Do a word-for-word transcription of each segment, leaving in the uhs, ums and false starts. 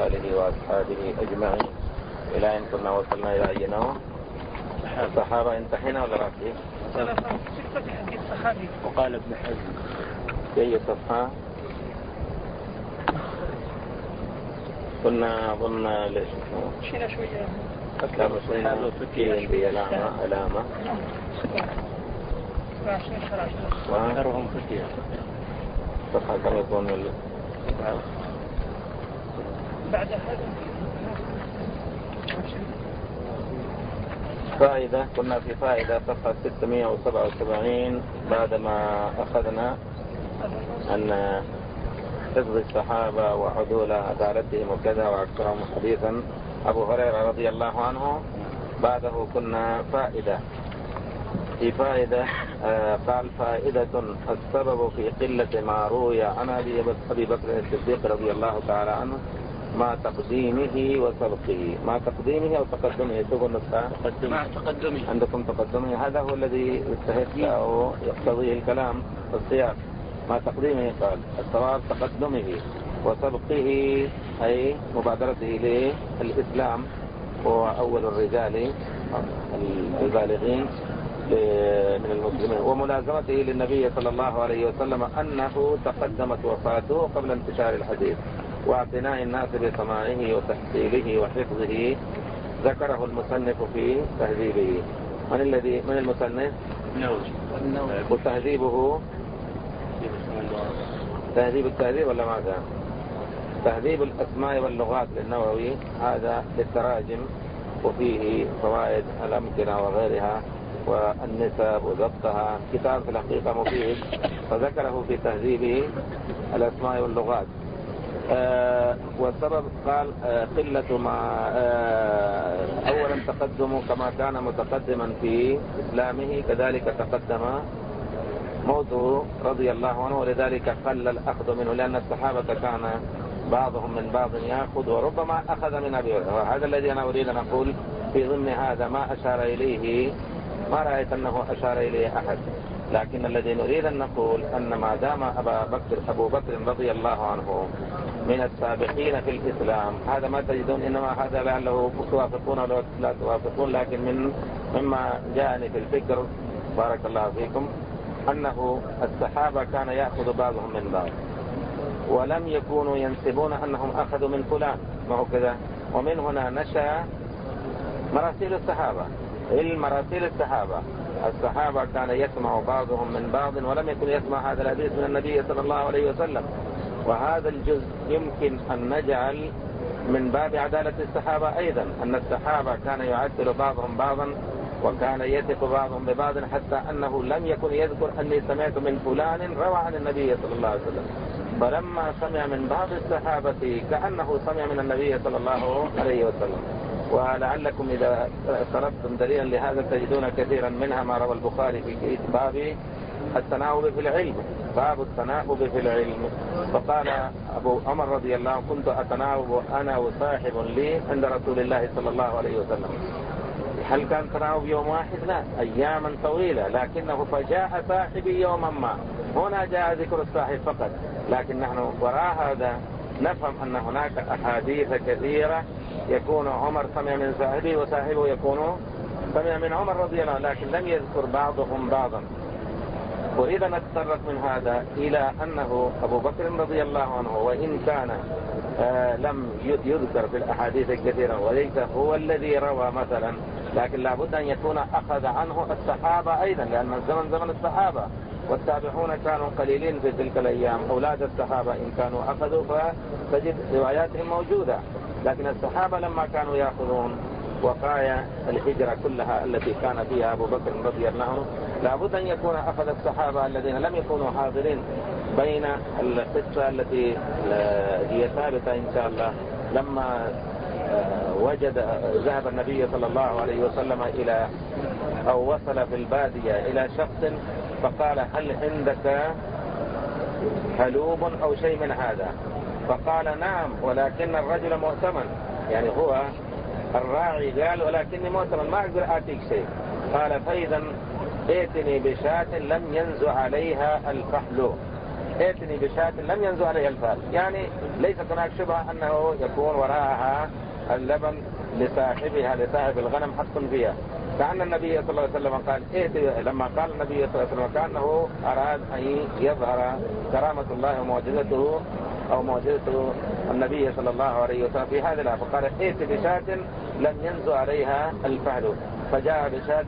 آله وأصحابه أجمعين إلى أن كنا وصلنا إلى أي نوع؟ الصحابة انتهينا ولا باقي؟ ستة حديث صحابي. وقال ابن حزم في أي صفحة؟ كنا أظن ليش مشينا شوية أكثر مشينا في عندي علامة علامة وأكثرهم فتية. صفحة كم يكون ال... بعد هذا فائدة. كنا في فائدة صفحة ستمائة وسبعة وسبعين بعدما أخذنا أن حفظ الصحابة وعدول عدالتهم وكذا وأكثرهم حديثا أبو هريرة رضي الله عنه. بعده كنا فائدة في فائدة آه قال فائدة السبب في قلة ما روي عن أبي بكر الصديق رضي الله تعالى عنه ما تقديمه وسبقه. ما تقديمه أو تقدمه؟ شوفوا النسخة. مع تقدمه. عندكم تقدمه. هذا هو الذي يستهد أو يقتضيه الكلام والسياق. ما تقديمه قال الصواب تقدمه وسبقه أي مبادرته للإسلام هو أول الرجال البالغين من المسلمين وملازمته للنبي صلى الله عليه وسلم أنه تقدمت وفاته قبل انتشار الحديث واعتناء الناس بسماعه وتحصيله وحفظه. ذكره المصنف في تهذيبه. من الذي من المصنف؟ النووي. وتهذيبه تهذيب التهذيب ولا ماذا؟ تهذيب الأسماء واللغات للنووي. هذا للتراجم وفيه فوائد الأمكنة وغيرها والنسب وضبطها. كتاب في الحقيقة مفيد فذكره في تهذيبه الأسماء واللغات. آه والسبب قال آه قلة ما آه أولا تقدمه كما كان متقدما في إسلامه كذلك تقدم موته رضي الله عنه ولذلك قل الأخذ منه لأن الصحابة كان بعضهم من بعض يأخذ وربما أخذ من أبي هريرة. وهذا الذي أنا أريد أن أقول في ضمن هذا ما أشار إليه ما رأيت أنه أشار إليه أحد. لكن الذي نريد أن نقول أن ما دام أبا بكر أبو بكر رضي الله عنه من السابقين في الإسلام هذا ما تجدون إنما هذا لعله توافقون ولا لا توافقون لكن من مما جاءني في الفكر بارك الله فيكم أنه الصحابة كان يأخذ بعضهم من بعض ولم يكونوا ينسبون أنهم أخذوا من فلان ما هو كذا. ومن هنا نشأ مراسيل الصحابة. المراسيل الصحابة الصحابة كان يسمع بعضهم من بعض ولم يكن يسمع هذا الحديث من النبي صلى الله عليه وسلم. وهذا الجزء يمكن أن نجعل من باب عدالة الصحابة أيضا أن الصحابة كان يعدل بعضهم بعضا وكان يثق بعضهم ببعض حتى أنه لم يكن يذكر أني سمعت من فلان روى عن النبي صلى الله عليه وسلم. فلما سمع من بعض الصحابة كأنه سمع من النبي صلى الله عليه وسلم. ولعلكم إذا طلبتم دليلا لهذا تجدون كثيرا منها ما روى البخاري في باب التناوب في العلم. باب التناوب في العلم فقال أبو عمر رضي الله عنه كنت أتناوب أنا وصاحب لي عند رسول الله صلى الله عليه وسلم. هل كان تناوب يوم واحد؟ لا أياما طويلة لكنه فجاء صاحبي يوما ما. هنا جاء ذكر الصاحب فقط لكن نحن وراء هذا نفهم أن هناك أحاديث كثيرة يكون عمر سمع من صاحبه وصاحبه يكون سمع من عمر رضي الله عنه لكن لم يذكر بعضهم بعضا. أريد أن أتطرق من هذا إلى أنه أبو بكر رضي الله عنه وإن كان آه لم يذكر في الأحاديث الكثيرة وليس هو الذي روى مثلا لكن لابد أن يكون أخذ عنه الصحابة أيضا لأن الزمن زمن الصحابة والتابعون كانوا قليلين في تلك الأيام. أولاد الصحابة إن كانوا أخذوا فتجد رواياتهم موجودة لكن الصحابة لما كانوا يأخذون وقايا الهجرة كلها التي كان فيها أبو بكر رضي الله عنه لابد أن يكون أخذ الصحابة الذين لم يكونوا حاضرين بين القصة التي هي ثابتة إن شاء الله لما وجد ذهب النبي صلى الله عليه وسلم إلى أو وصل في البادية إلى شخص فقال هل عندك هلوب أو شيء من هذا؟ فقال نعم ولكن الرجل مؤتمن يعني هو الراعي قال ولكني مؤتمن ما أقدر آتيك شيء. قال فإذا ائتني بشاة لم ينزع عليها الفحل ائتني بشاة لم ينزو عليها الفال، يعني ليست هناك شبهة أنه يكون وراءها اللبن لصاحبها لصاحب الغنم حق فيها. كأن النبي صلى الله عليه وسلم قال ائتي، لما قال النبي صلى الله عليه وسلم كأنه أراد أن يظهر كرامة الله ومعجزته أو معجزة النبي صلى الله عليه وسلم في هذه الآية، فقال ائت بشاة لم ينزو عليها الفهل، فجاء بشاة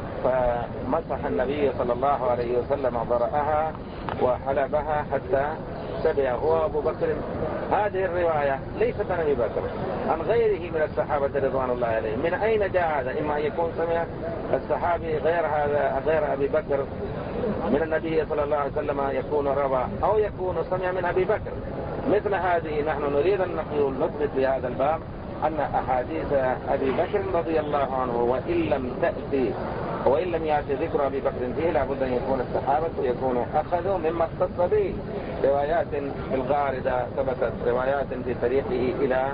فمسح النبي صلى الله عليه وسلم ضرأها وحلبها حتى شبع هو أبو بكر. هذه الرواية ليست عن أبي بكر، عن غيره من الصحابة رضوان الله عليهم. من أين جاء هذا؟ إما أن يكون سمع الصحابي غير هذا غير أبي بكر من النبي صلى الله عليه وسلم يكون روى، أو يكون سمع من أبي بكر. مثل هذه نحن نريد أن نقول نثبت في هذا الباب أن أحاديث أبي بكر رضي الله عنه وإن لم تأتي وإن لم يأتي ذكر أبي بكر فيه لابد أن يكون الصحابة يكونوا أخذوا مما اختص به. روايات الغاردة ثبتت، روايات في طريقه إلى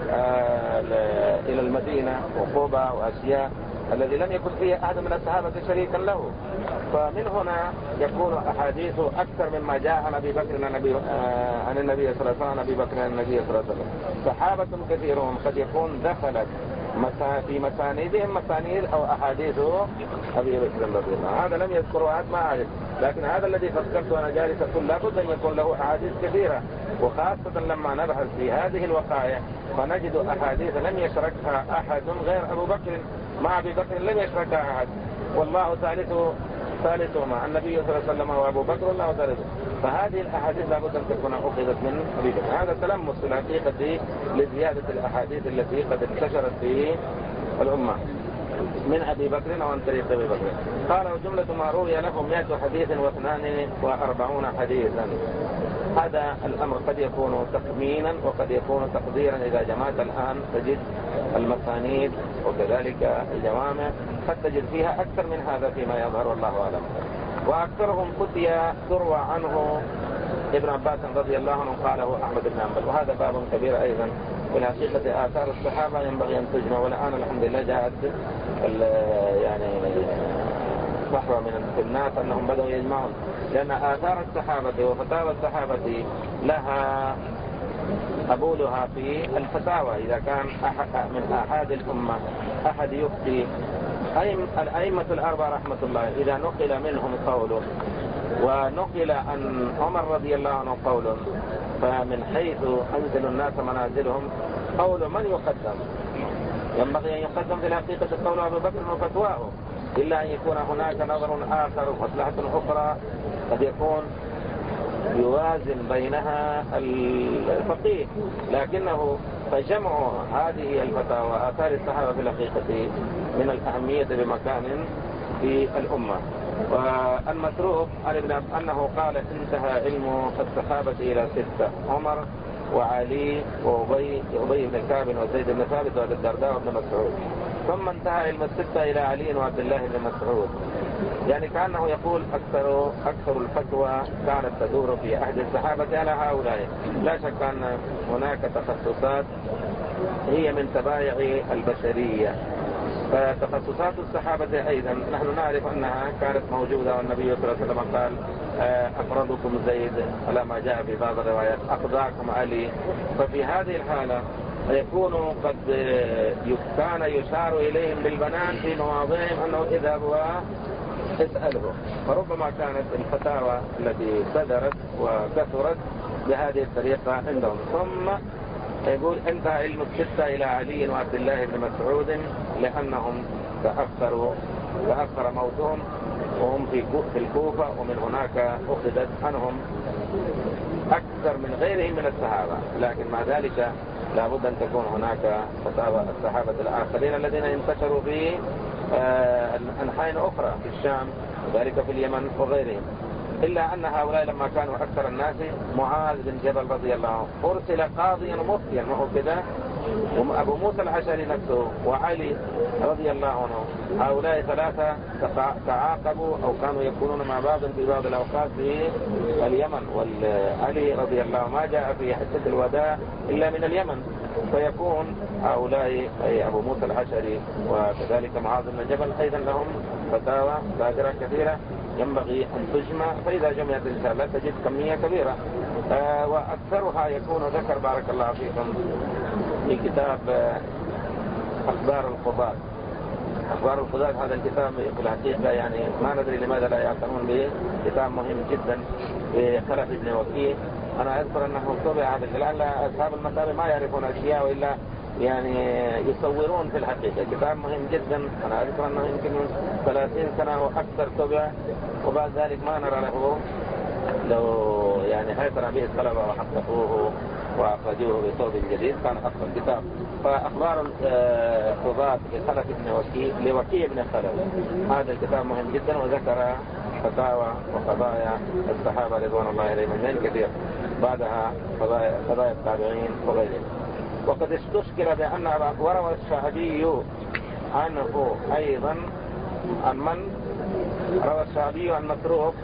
آه إلى المدينة وقوبة وأشياء الذي لم يكن فيه أحد من الصحابة شريكا له. فمن هنا يكون أحاديث أكثر مما جاء عن أبي بكر عن النبي آه عن النبي صلى الله عليه وسلم عن أبي بكر عن النبي صلى الله عليه وسلم. صحابة كثيرون قد يكون دخلت في مسانيدهم مسانيد أو أحاديث أبي بكر رضي الله عنه. هذا لم يذكره أحد ما أعرف، لكن هذا الذي فكرت وأنا جالس أقول لابد أن يكون له أحاديث كثيرة، وخاصة لما نبحث في هذه الوقائع فنجد أحاديث لم يشركها أحد غير أبو بكر مع أبي بكر، لم يشركها أحد، والله ثالثه ثالثهما النبي صلى الله عليه وسلم وأبو بكر والله ثالثه. فهذه الأحاديث لابد أن تكون أخذت من أبي بكر. هذا تلمس في الحقيقة لزيادة الأحاديث التي قد انتشرت في الأمة من أبي بكر وعن طريق أبي بكر. قال وجملة ما روي له مئة حديث واثنان وأربعون حديثا. هذا الأمر قد يكون تخمينا وقد يكون تقديرا. إذا جمعت الآن تجد المسانيد وكذلك الجوامع قد تجد فيها أكثر من هذا فيما يظهر والله أعلم. وأكثرهم فتيا تروى عنه ابن عباس رضي الله عنه قاله أحمد بن حنبل. وهذا باب كبير أيضا. والحقيقة آثار الصحابة ينبغي أن تجمع، والآن الحمد لله جاءت يعني صحوة من الناس أنهم بدأوا يجمعون، لأن آثار الصحابة وفتاوى الصحابة لها قبولها في الفتاوى. إذا كان أحد من أحد الأمة أحد يفتي الأئمة الأربعة رحمة الله، إذا نقل منهم قول ونقل عن عمر رضي الله عنه قول، فمن حيث أنزل الناس منازلهم قول من يقدم؟ ينبغي أن يقدم في الحقيقة قول أبي بكر وفتواه، إلا أن يكون هناك نظر آخر ومصلحة أخرى قد يكون يوازن بينها الفقيه. لكنه فجمع هذه الفتاوى آثار الصحابة في الحقيقة من الأهمية بمكان في الأمة. والمسروق عن ابن أنه قال انتهى علم الصحابة إلى ستة: عمر وعلي وأبي أبي بن كعب وزيد بن ثابت وأبي الدرداء وابن مسعود، ثم انتهى علم الستة إلى علي وعبد الله بن مسعود. يعني كأنه يقول أكثر أكثر الفتوى كانت تدور في عهد الصحابة على هؤلاء. لا شك أن هناك تخصصات هي من تبايع البشرية، فتخصصات الصحابة أيضا نحن نعرف أنها كانت موجودة، والنبي صلى الله عليه وسلم قال أفرضكم زيد على ما جاء في بعض الروايات، أقضاكم علي. ففي هذه الحالة يكون قد كان يشار إليهم بالبنان في مواضعهم أنه اذهب واسأله، فربما كانت الفتاوى التي صدرت وكثرت بهذه الطريقة عندهم. ثم يقول انتهى علم الستة إلى علي وعبد الله بن مسعود لأنهم تأخروا تأخر موتهم وهم في الكوفة، ومن هناك أخذت عنهم أكثر من غيرهم من الصحابة. لكن مع ذلك لابد أن تكون هناك فتاوى الصحابة الآخرين الذين انتشروا في أنحاء أخرى في الشام وذلك في اليمن وغيرهم. إلا أن هؤلاء لما كانوا أكثر الناس، معاذ بن جبل رضي الله عنه أرسل قاضيا مفتيا، وهو كذا وأبو موسى الأشعري نفسه وعلي رضي الله عنه، هؤلاء ثلاثة تعاقبوا أو كانوا يكونون مع بعض في بعض الأوقات في اليمن. وعلي رضي الله عنه ما جاء في حجة الوداع إلا من اليمن، فيكون هؤلاء أي أبو موسى الأشعري وكذلك معاذ بن جبل أيضا لهم فتاوى صادرة كثيرة ينبغي أن تجمع، فإذا جمعت إن شاء الله تجد كمية كبيرة. آه وأكثرها يكون ذكر بارك الله فيكم في كتاب آه أخبار القضاة. أخبار القضاة هذا الكتاب في الحقيقة يعني ما ندري لماذا لا يعتنون به، كتاب مهم جدا في خلف ابن وكيع. أنا أذكر أنه طبع هذا الكلام، أصحاب المتابع ما يعرفون أشياء وإلا يعني يصورون في الحقيقة. كتاب مهم جدا، أنا أذكر أنه يمكن من ثلاثين سنة وأكثر طبع، وبعد ذلك ما نرى له لو يعني حيثنا به الطلبة وحققوه وأخرجوه بصوت جديد كان أفضل كتاب. فأخبار القضاة بخلف ابن وكيع لوكيع بن خلف، هذا الكتاب مهم جدا وذكر فتاوى وقضايا الصحابة رضوان الله عليهم من كثير، بعدها قضايا, قضايا التابعين وغيرهم. وقد استشكل بأن وروى الشعبي عنه أيضا عن من روى الشعبي عن مسروق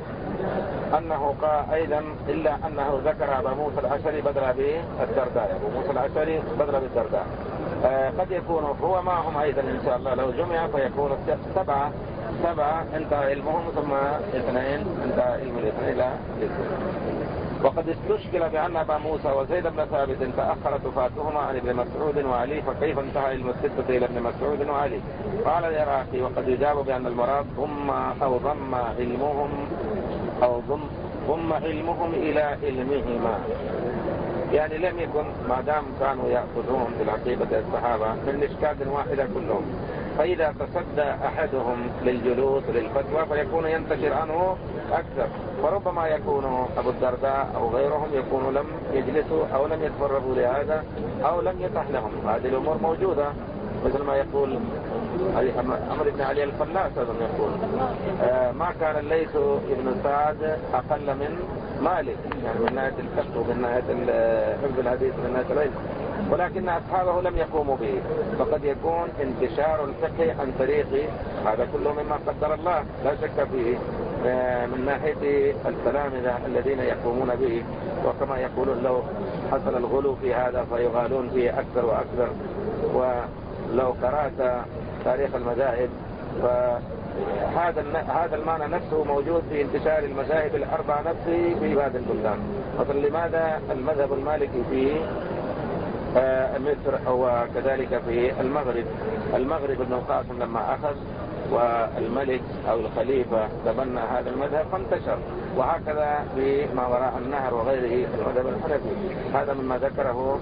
أنه قال أيضا إلا أنه ذكر أبا موسى الأشعري بدل بالدرداء، أبو موسى الأشعري بدل بالدرداء. آه قد يكون هو معهم أيضا إن شاء الله لو جمع فيكون سبعة سبعة انتهى علمهم ثم اثنين انتهى علم الاثنين لا الاثنين. وقد استشكل بأن أبا موسى وزيد بن ثابت تأخرت وفاتهما عن ابن مسعود وعلي، فكيف انتهى علم الستة إلى ابن مسعود وعلي؟ قال العراقي وقد يجاب بأن المراد ضم أو ضم علمهم أو ضم, ضم علمهم إلى علمهما، يعني لم يكن ما دام كانوا يأخذون في الحقيقة الصحابة من إشكال واحدة كلهم، فإذا تصدى أحدهم للجلوس للفتوى فيكون ينتشر عنه أكثر، فربما يكون أبو الدرداء أو غيرهم يكونوا لم يجلسوا أو لم يتفرغوا لهذا أو لم يتح لهم. هذه الأمور موجودة مثل ما يقول عمرو بن علي الفلاس أيضا يقول آه ما كان الليث ابن سعد أقل من مالك، يعني من ناحية الفقه ومن ناحية حفظ الحديث ومن ناحية العلم، ولكن أصحابه لم يقوموا به. فقد يكون انتشار الفقه عن طريق هذا كله مما قدر الله لا شك فيه من ناحية التلامذة الذين يقومون به، وكما يقولون لو حصل الغلو في هذا فيغالون فيه أكثر وأكثر. ولو قرأت تاريخ المذاهب فهذا هذا المعنى نفسه موجود في انتشار المذاهب الأربعة نفسه في بعض البلدان. مثلا لماذا المذهب المالكي في مصر أو كذلك في المغرب، المغرب ابن القاسم لما أخذ والملك أو الخليفة تبنى هذا المذهب فانتشر، وهكذا في ما وراء النهر وغيره المذهب الحنفي. هذا مما ذكره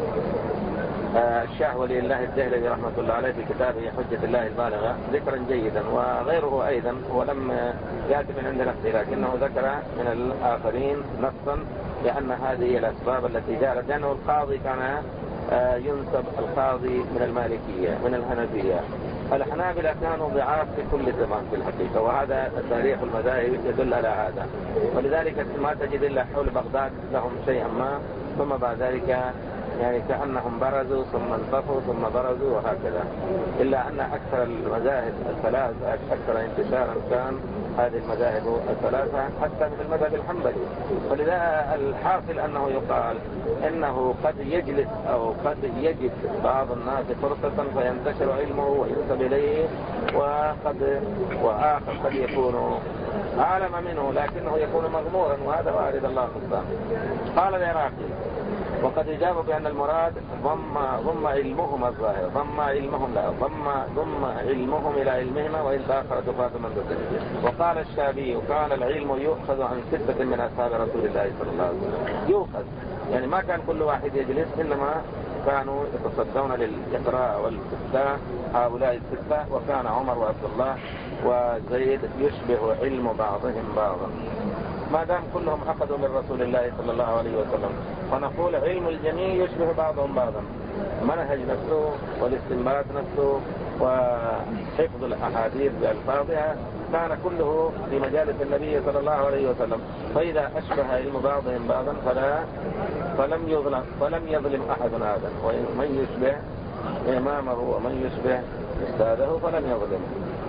الشاه ولي الله الدهلوي رحمة الله عليه في كتابه حجة الله البالغة ذكرا جيدا، وغيره أيضا ولم يأتي من عند نفسه لكنه ذكر من الآخرين نصا لأن هذه الأسباب التي جاءت، لأنه القاضي كان ينسب القاضي من المالكية من الحنفية. الحنابلة كانوا ضعاف في كل زمان في الحقيقة، وهذا تاريخ المذاهب يدل على هذا، ولذلك ما تجد إلا حول بغداد لهم شيئا ما ثم بعد ذلك يعني كأنهم برزوا ثم انطفوا ثم برزوا وهكذا، إلا أن أكثر المذاهب الثلاث أكثر انتشارا كان هذه المذاهب الثلاثة حتى من المذهب الحنبلي. فلذا الحاصل أنه يقال إنه قد يجلس أو قد يجد بعض الناس فرصة فينتشر علمه وينسب إليه، وقد وآخر قد يكون أعلم منه لكنه يكون مغمورا، وهذا وارد الله سبحانه. قال العراقي وقد يجاب بأن المراد ضم ضم علمهم الظاهر ضم علمهم لا ضم ضم علمهم إلى علمهما وإن تأخرت وفاة من ذكر. وقال الشافعي كان العلم يؤخذ عن ستة من أصحاب رسول الله صلى الله عليه وسلم، يؤخذ يعني ما كان كل واحد يجلس، إنما كانوا يتصدون للإقراء والاستفتاء هؤلاء الستة، وكان عمر وعبد الله وزيد يشبه علم بعضهم بعضا. ما دام كلهم أخذوا من رسول الله صلى الله عليه وسلم فنقول علم الجميع يشبه بعضهم بعضا، منهج نفسه والاستنباط نفسه وحفظ الأحاديث بألفاظها كان كله في مجالس النبي صلى الله عليه وسلم، فإذا أشبه علم بعضهم بعضا فلا فلم يظلم فلم يظلم أحد هذا، ومن يشبه إمامه ومن يشبه أستاذه فلم يظلم.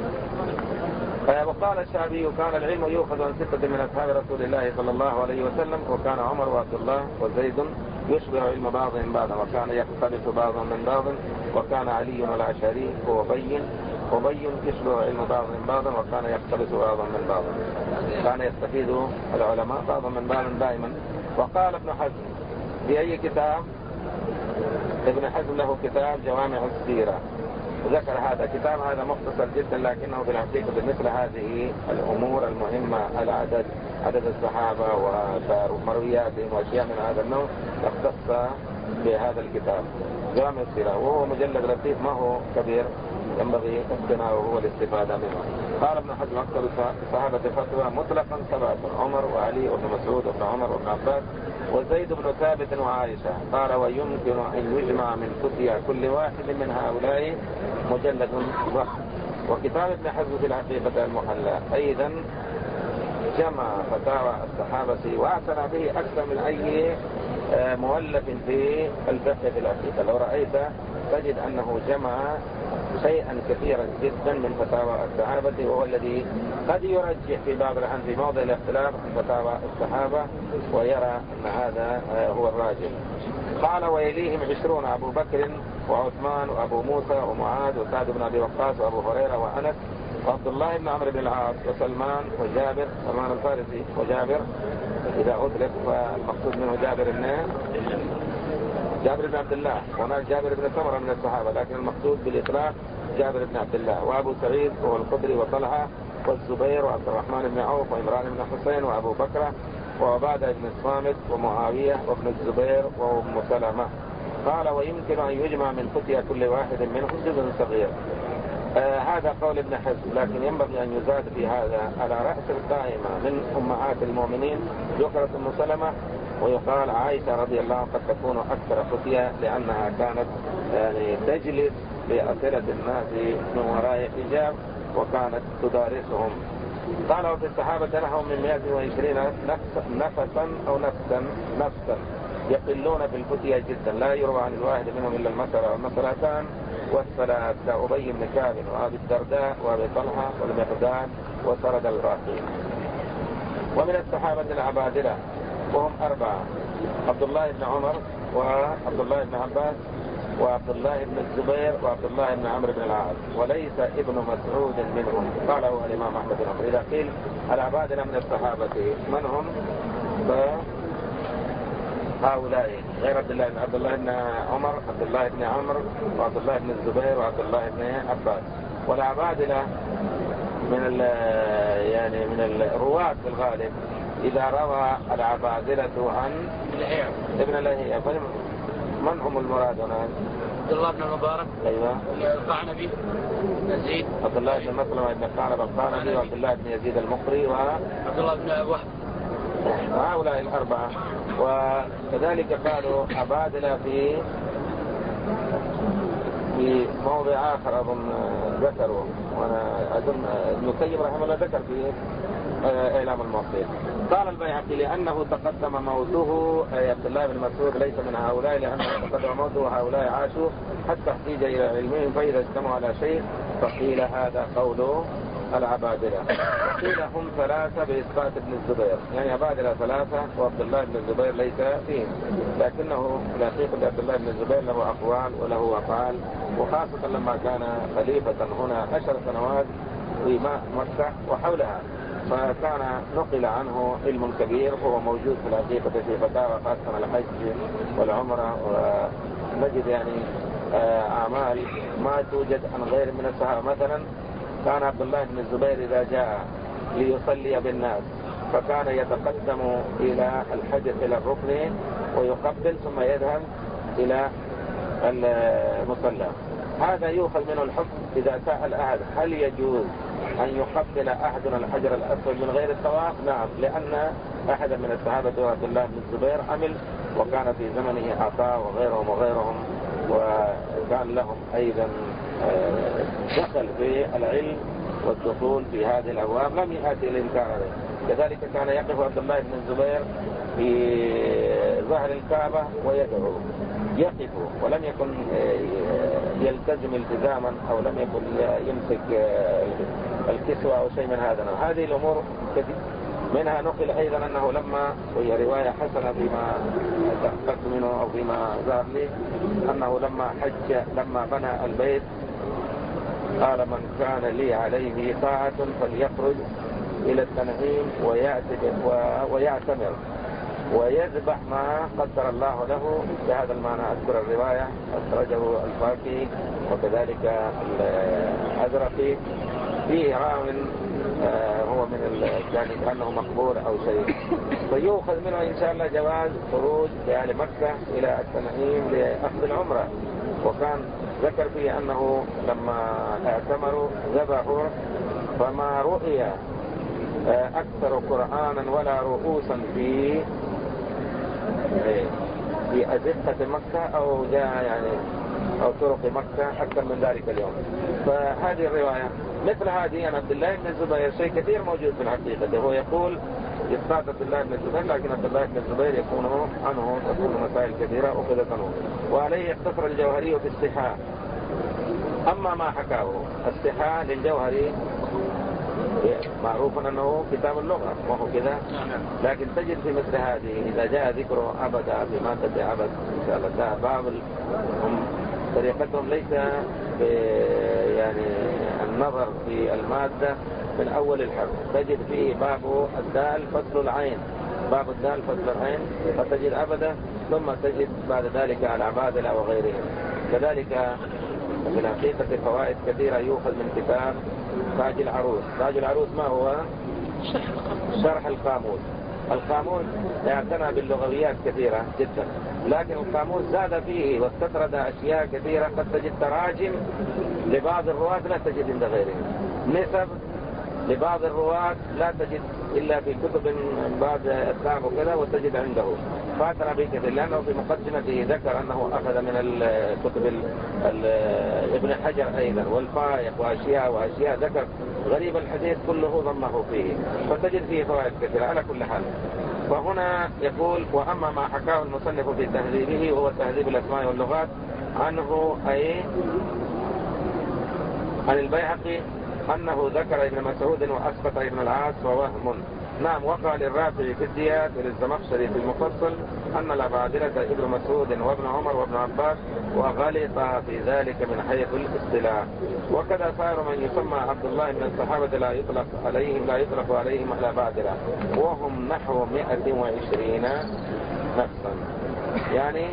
وقال الشعبي كان العلم يؤخذ عن ستة من أصحاب رسول الله صلى الله عليه وسلم، وكان عمر وعبد الله وزيد يشبه علم بعضهم بعضا، وكان يختلف بعضهم من بعض، وكان علي الأشعري وأبي أبي يشبه علم بعضهم بعضا، وكان يختلف بعضهم من بعض، كان يستفيد العلماء بعضهم من بعض دائما. وقال ابن حزم في أي كتاب؟ ابن حزم له كتاب جوامع السيرة، ذكر هذا كتاب هذا مختصر جدا، لكنه في الحقيقة مثل هذه الأمور المهمة، العدد عدد الصحابة ومروياتهم وأشياء من هذا النوع اختص بهذا الكتاب جوامع السيرة، وهو مجلد لطيف ما هو كبير، ينبغي اقتناؤه والاستفادة منه. قال ابن حزم أكثر الصحابة فتوى مطلقا سبعة: عمر وعلي وابن مسعود وابن عمر وابن عباس وزيد بن ثابت وعائشة. قال ويمكن أن يجمع من فتيا كل واحد من هؤلاء مجلد ضخم. وكتاب ابن حزم في الحقيقة المحلى أيضا جمع فتاوى الصحابة واعتنى به أكثر من أي مؤلف في الفقه في الحقيقة. لو رأيت تجد أنه جمع شيئا كثيرا جدا من فتاوى الصحابة، وهو الذي قد يرجح في بعض الأحيان في موضع الاختلاف عن فتاوى الصحابة ويرى أن هذا هو الراجح. قال ويليهم عشرون: أبو بكر وعثمان وأبو موسى ومعاذ وسعد بن أبي وقاص وأبو هريرة وأنس وعبد الله بن عمرو بن العاص وسلمان وجابر، سلمان الفارسي وجابر إذا أطلق فالمقصود منه جابر بن جابر بن عبد الله، وهناك جابر بن سمرة من الصحابة، لكن المقصود بالإطلاق جابر بن عبد الله، وأبو سعيد وهو الخدري وطلحة والزبير وعبد الرحمن بن عوف وعمران بن حسين وأبو بكر وعبادة بن الصامت ومعاوية وابن الزبير وأم سلمة. قال ويمكن أن يجمع من فتيا كل واحد منهم جزء صغير. آه هذا قول ابن حزم، لكن ينبغي أن يزاد في هذا على رأس القائمة من أمهات المؤمنين ذكرت أم سلمة، ويقال عائشة رضي الله عنها قد تكون أكثر فتيا لأنها كانت يعني تجلس لأسئلة الناس من وراء حجاب وكانت تدارسهم. قال وفي الصحابة نحو من مئة وعشرين نفسا أو نفسا نفسا يقلون في الفتيا جدا، لا يروى عن الواحد منهم إلا المسألة والمسألتان والثلاث كأبي بن كعب وأبي الدرداء وأبي طلحة والمقداد وسرد الباقي. ومن الصحابة العبادلة وهم أربعة: عبد الله بن عمر وعبد الله بن عباس وعبد الله بن الزبير وعبد الله بن عمرو بن العاص، وليس ابن مسعود منهم. قاله الإمام أحمد بن حنبل. إذا قيل العبادلة من الصحابة من هم؟ هؤلاء غير عبد الله بن عبد الله بن عمر، عبد الله بن عمرو وعبد الله بن الزبير وعبد الله بن عباس. والعبادلة من يعني من الرواة في الغالب إذا روى العبادلة عن ابن لهيعة من هم المراد هنا؟ عبد الله بن المبارك. أيوة. القعنبي يزيد. عبد الله بن مسلمة بن القعنبي القعنبي وعبد الله بن يزيد المقري وعبد الله بن وهب. هؤلاء الأربعة. وكذلك قالوا عبادلة في في موضع آخر أظن ذكروا، وأنا أظن ابن القيم رحمه الله ذكر في إعلام الموقعين. قال البيهقي لأنه تقدم موته عبد الله بن مسعود ليس من هؤلاء، لأنه تقدم موته هؤلاء عاشوا حتى احتيج إلى علمهم، فإذا اجتمعوا على شيء فقيل هذا قول العبادلة. وقيل هم ثلاثة بإسقاط ابن الزبير، يعني عبادلة ثلاثة وعبد الله بن الزبير ليس فيهم، لكنه الحقيقة عبد الله بن الزبير له أقوال وله أفعال، وخاصة لما كان خليفة هنا عشر سنوات في مكة وحولها، فكان نقل عنه علم كبير وهو موجود في الحقيقة في فتاوى خاصة الحج والعمرة، ونجد يعني أعمال ما توجد عن غير من الصحابة. مثلا كان عبد الله بن الزبير إذا جاء ليصلي بالناس فكان يتقدم إلى الحجر إلى الركن ويقبل ثم يذهب إلى المصلى. هذا يؤخذ منه الحكم إذا سأل أحد هل يجوز أن يقبل أحدنا الحجر الأسود من غير الطواف؟ نعم، لأن أحدا من الصحابة عبد الله بن الزبير عمل، وكان في زمنه عطاء وغيرهم وغيرهم، وكان لهم أيضا دخل في العلم والدخول في هذه الأبواب لم يأتي الإنكار عليه. كذلك كان يقف عبد الله بن الزبير في ظهر الكعبة ويدعو، يقف ولم يكن يلتزم التزاما أو لم يكن يمسك الكسوة أو شيء من هذا. هذه الأمور كثير. منها نقل أيضا أنه لما، وهي رواية حسنة فيما تأكدت منه أو فيما ظهر لي، أنه لما حج لما بنى البيت قال من كان لي عليه طاعة فليخرج إلى التنعيم ويعتمر ويذبح ما قدر الله له. بهذا المعنى أذكر الرواية أخرجه الفاكهي وكذلك الأزرقي فيه راو هو من يعني كأنه مقبول أو شيء. فيؤخذ منه إن شاء الله جواز خروج لأهل مكة إلى التنعيم لأخذ العمرة. وكان ذكر فيه أنه لما اعتمروا ذبحوا فما رؤي أكثر قرآنا ولا رؤوسا في في أزقة مكة أو جاء يعني أو طرق مكة أكثر من ذلك اليوم. فهذه الرواية مثل هذه عن عبد الله بن الزبير شيء كثير موجود في الحقيقة. هو يقول إسقاط عبد الله بن الزبير، لكن عبد الله بن الزبير يكون عنه تكون مسائل كثيرة أخذت عنه. وعليه اقتصر الجوهري في الصحاح. أما ما حكاه الصحاح للجوهري معروف أنه كتاب اللغة وهو كذا، لكن تجد في مثل هذه إذا جاء ذكره أبدا في مادة أبد إن شاء الله ده باب طريقتهم ليس يعني النظر في المادة من أول الحرف. تجد فيه باب الدال فصل العين، باب الدال فصل العين، فتجد أبدا، ثم تجد بعد ذلك العبادلة وغيرهم. كذلك في الحقيقة فوائد كثيرة يؤخذ من كتاب تاج العروس. تاج العروس ما هو؟ شرح القاموس. القاموس اعتنى باللغويات كثيرة جدا، لكن القاموس زاد فيه واستطرد أشياء كثيرة. قد تجد تراجم لبعض الرواة لا تجد عند غيرهم، نسب لبعض الرواة لا تجد إلا في كتب بعض أسلام وكذا وتجد عنده. فاتنا به كثير لأنه في مقدمته ذكر أنه أخذ من الكتب ابن حجر أيضا والفائق وأشياء وأشياء ذكر غريب الحديث كله ضمه فيه، فتجد فيه فوائد كثيرة على كل حال. فهنا يقول وأما ما حكاه المصنف في تهذيبه وهو تهذيب الأسماء واللغات عنه أي عن البيهقي أنه ذكر ابن مسعود وأسقط ابن العاص ووهم. نعم وقع للرافعي في الديات وللزمخشري في المفصل أن العبادلة ابن مسعود وابن عمر وابن عباس وغلط في ذلك من حيث الاصطلاح. وكذا صار من يسمى عبد الله من الصحابة لا يطلق عليهم لا يطلق عليهم العبادلة وهم نحو مئة وعشرين نفسا، يعني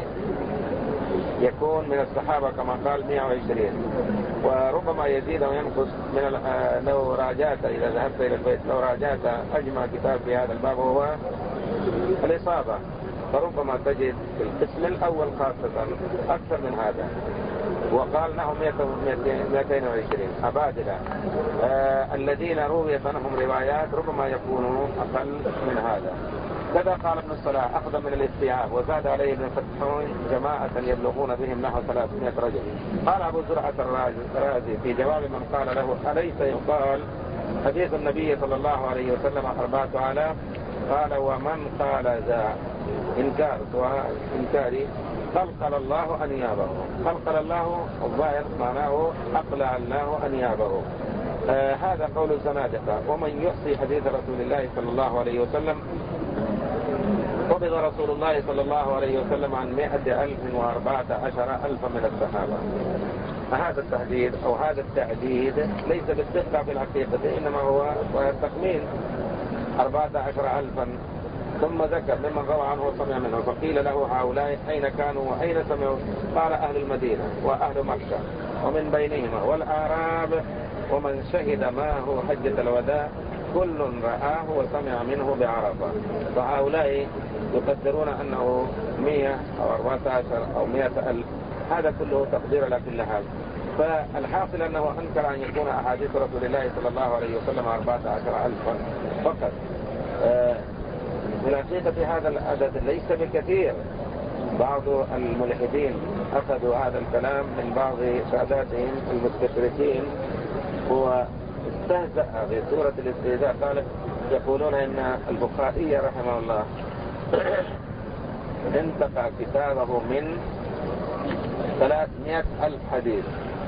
يكون من الصحابة كما قال مئة وعشرين، وربما يزيد وينقص من لو راجعت إذا ذهبت إلى البيت لو راجعت أجمع كتاب في هذا الباب هو الإصابة، فربما تجد في القسم الأول خاصة أكثر من هذا. وقال لهم مئتين وعشرين عبادلة. آه الذين رويت عنهم روايات ربما يكونوا أقل من هذا. كذا قال ابن الصلاح أخذ من الاستيعاب وزاد عليه ابن فتحون جماعة يبلغون بهم نحو ثلاثمائة رجل. قال أبو زرعة الرازي في جواب من قال له أليس يقال حديث النبي صلى الله عليه وسلم أربعة آلاف؟ قال ومن قال ذا إنكار سواء إنكاري قلقل الله أنيابه. قلقل الله الظاهر معناه أقلع الله أنيابه. آه هذا قول الزنادقة. ومن يحصي حديث رسول الله صلى الله عليه وسلم قبض رسول الله صلى الله عليه وسلم عن مئة ألف وأربعة عشر ألفا من الصحابة. هذا التحديد أو هذا التعديد ليس بالدقة في الحقيقة، إنما هو تخمين أربعة عشر ألفا. ثم ذكر ممن روى عنه وسمع منه. فقيل له هؤلاء أين كانوا وأين سمعوا؟ قال أهل المدينة وأهل مكة ومن بينهما والأعراب ومن شهد معه حجة الوداع كل رآه وسمع منه بعرفة. فهؤلاء يقدرون أنه مئة أو أربعة عشر أو مئة ألف، هذا كله تقدير على كل حال. فالحاصل أنه أنكر أن يكون أحاديث رسول الله صلى الله عليه وسلم أربعة عشر ألفا فقط. من حقيقة هذا العدد ليس بكثير. بعض الملحدين أخذوا هذا الكلام من بعض ساداتهم المستشرقين، هو استهزأ في سورة الاستهزاء قال يقولون إن البخاري رحمه الله انتقى كتابه من ثلاثمائة ألف حديث،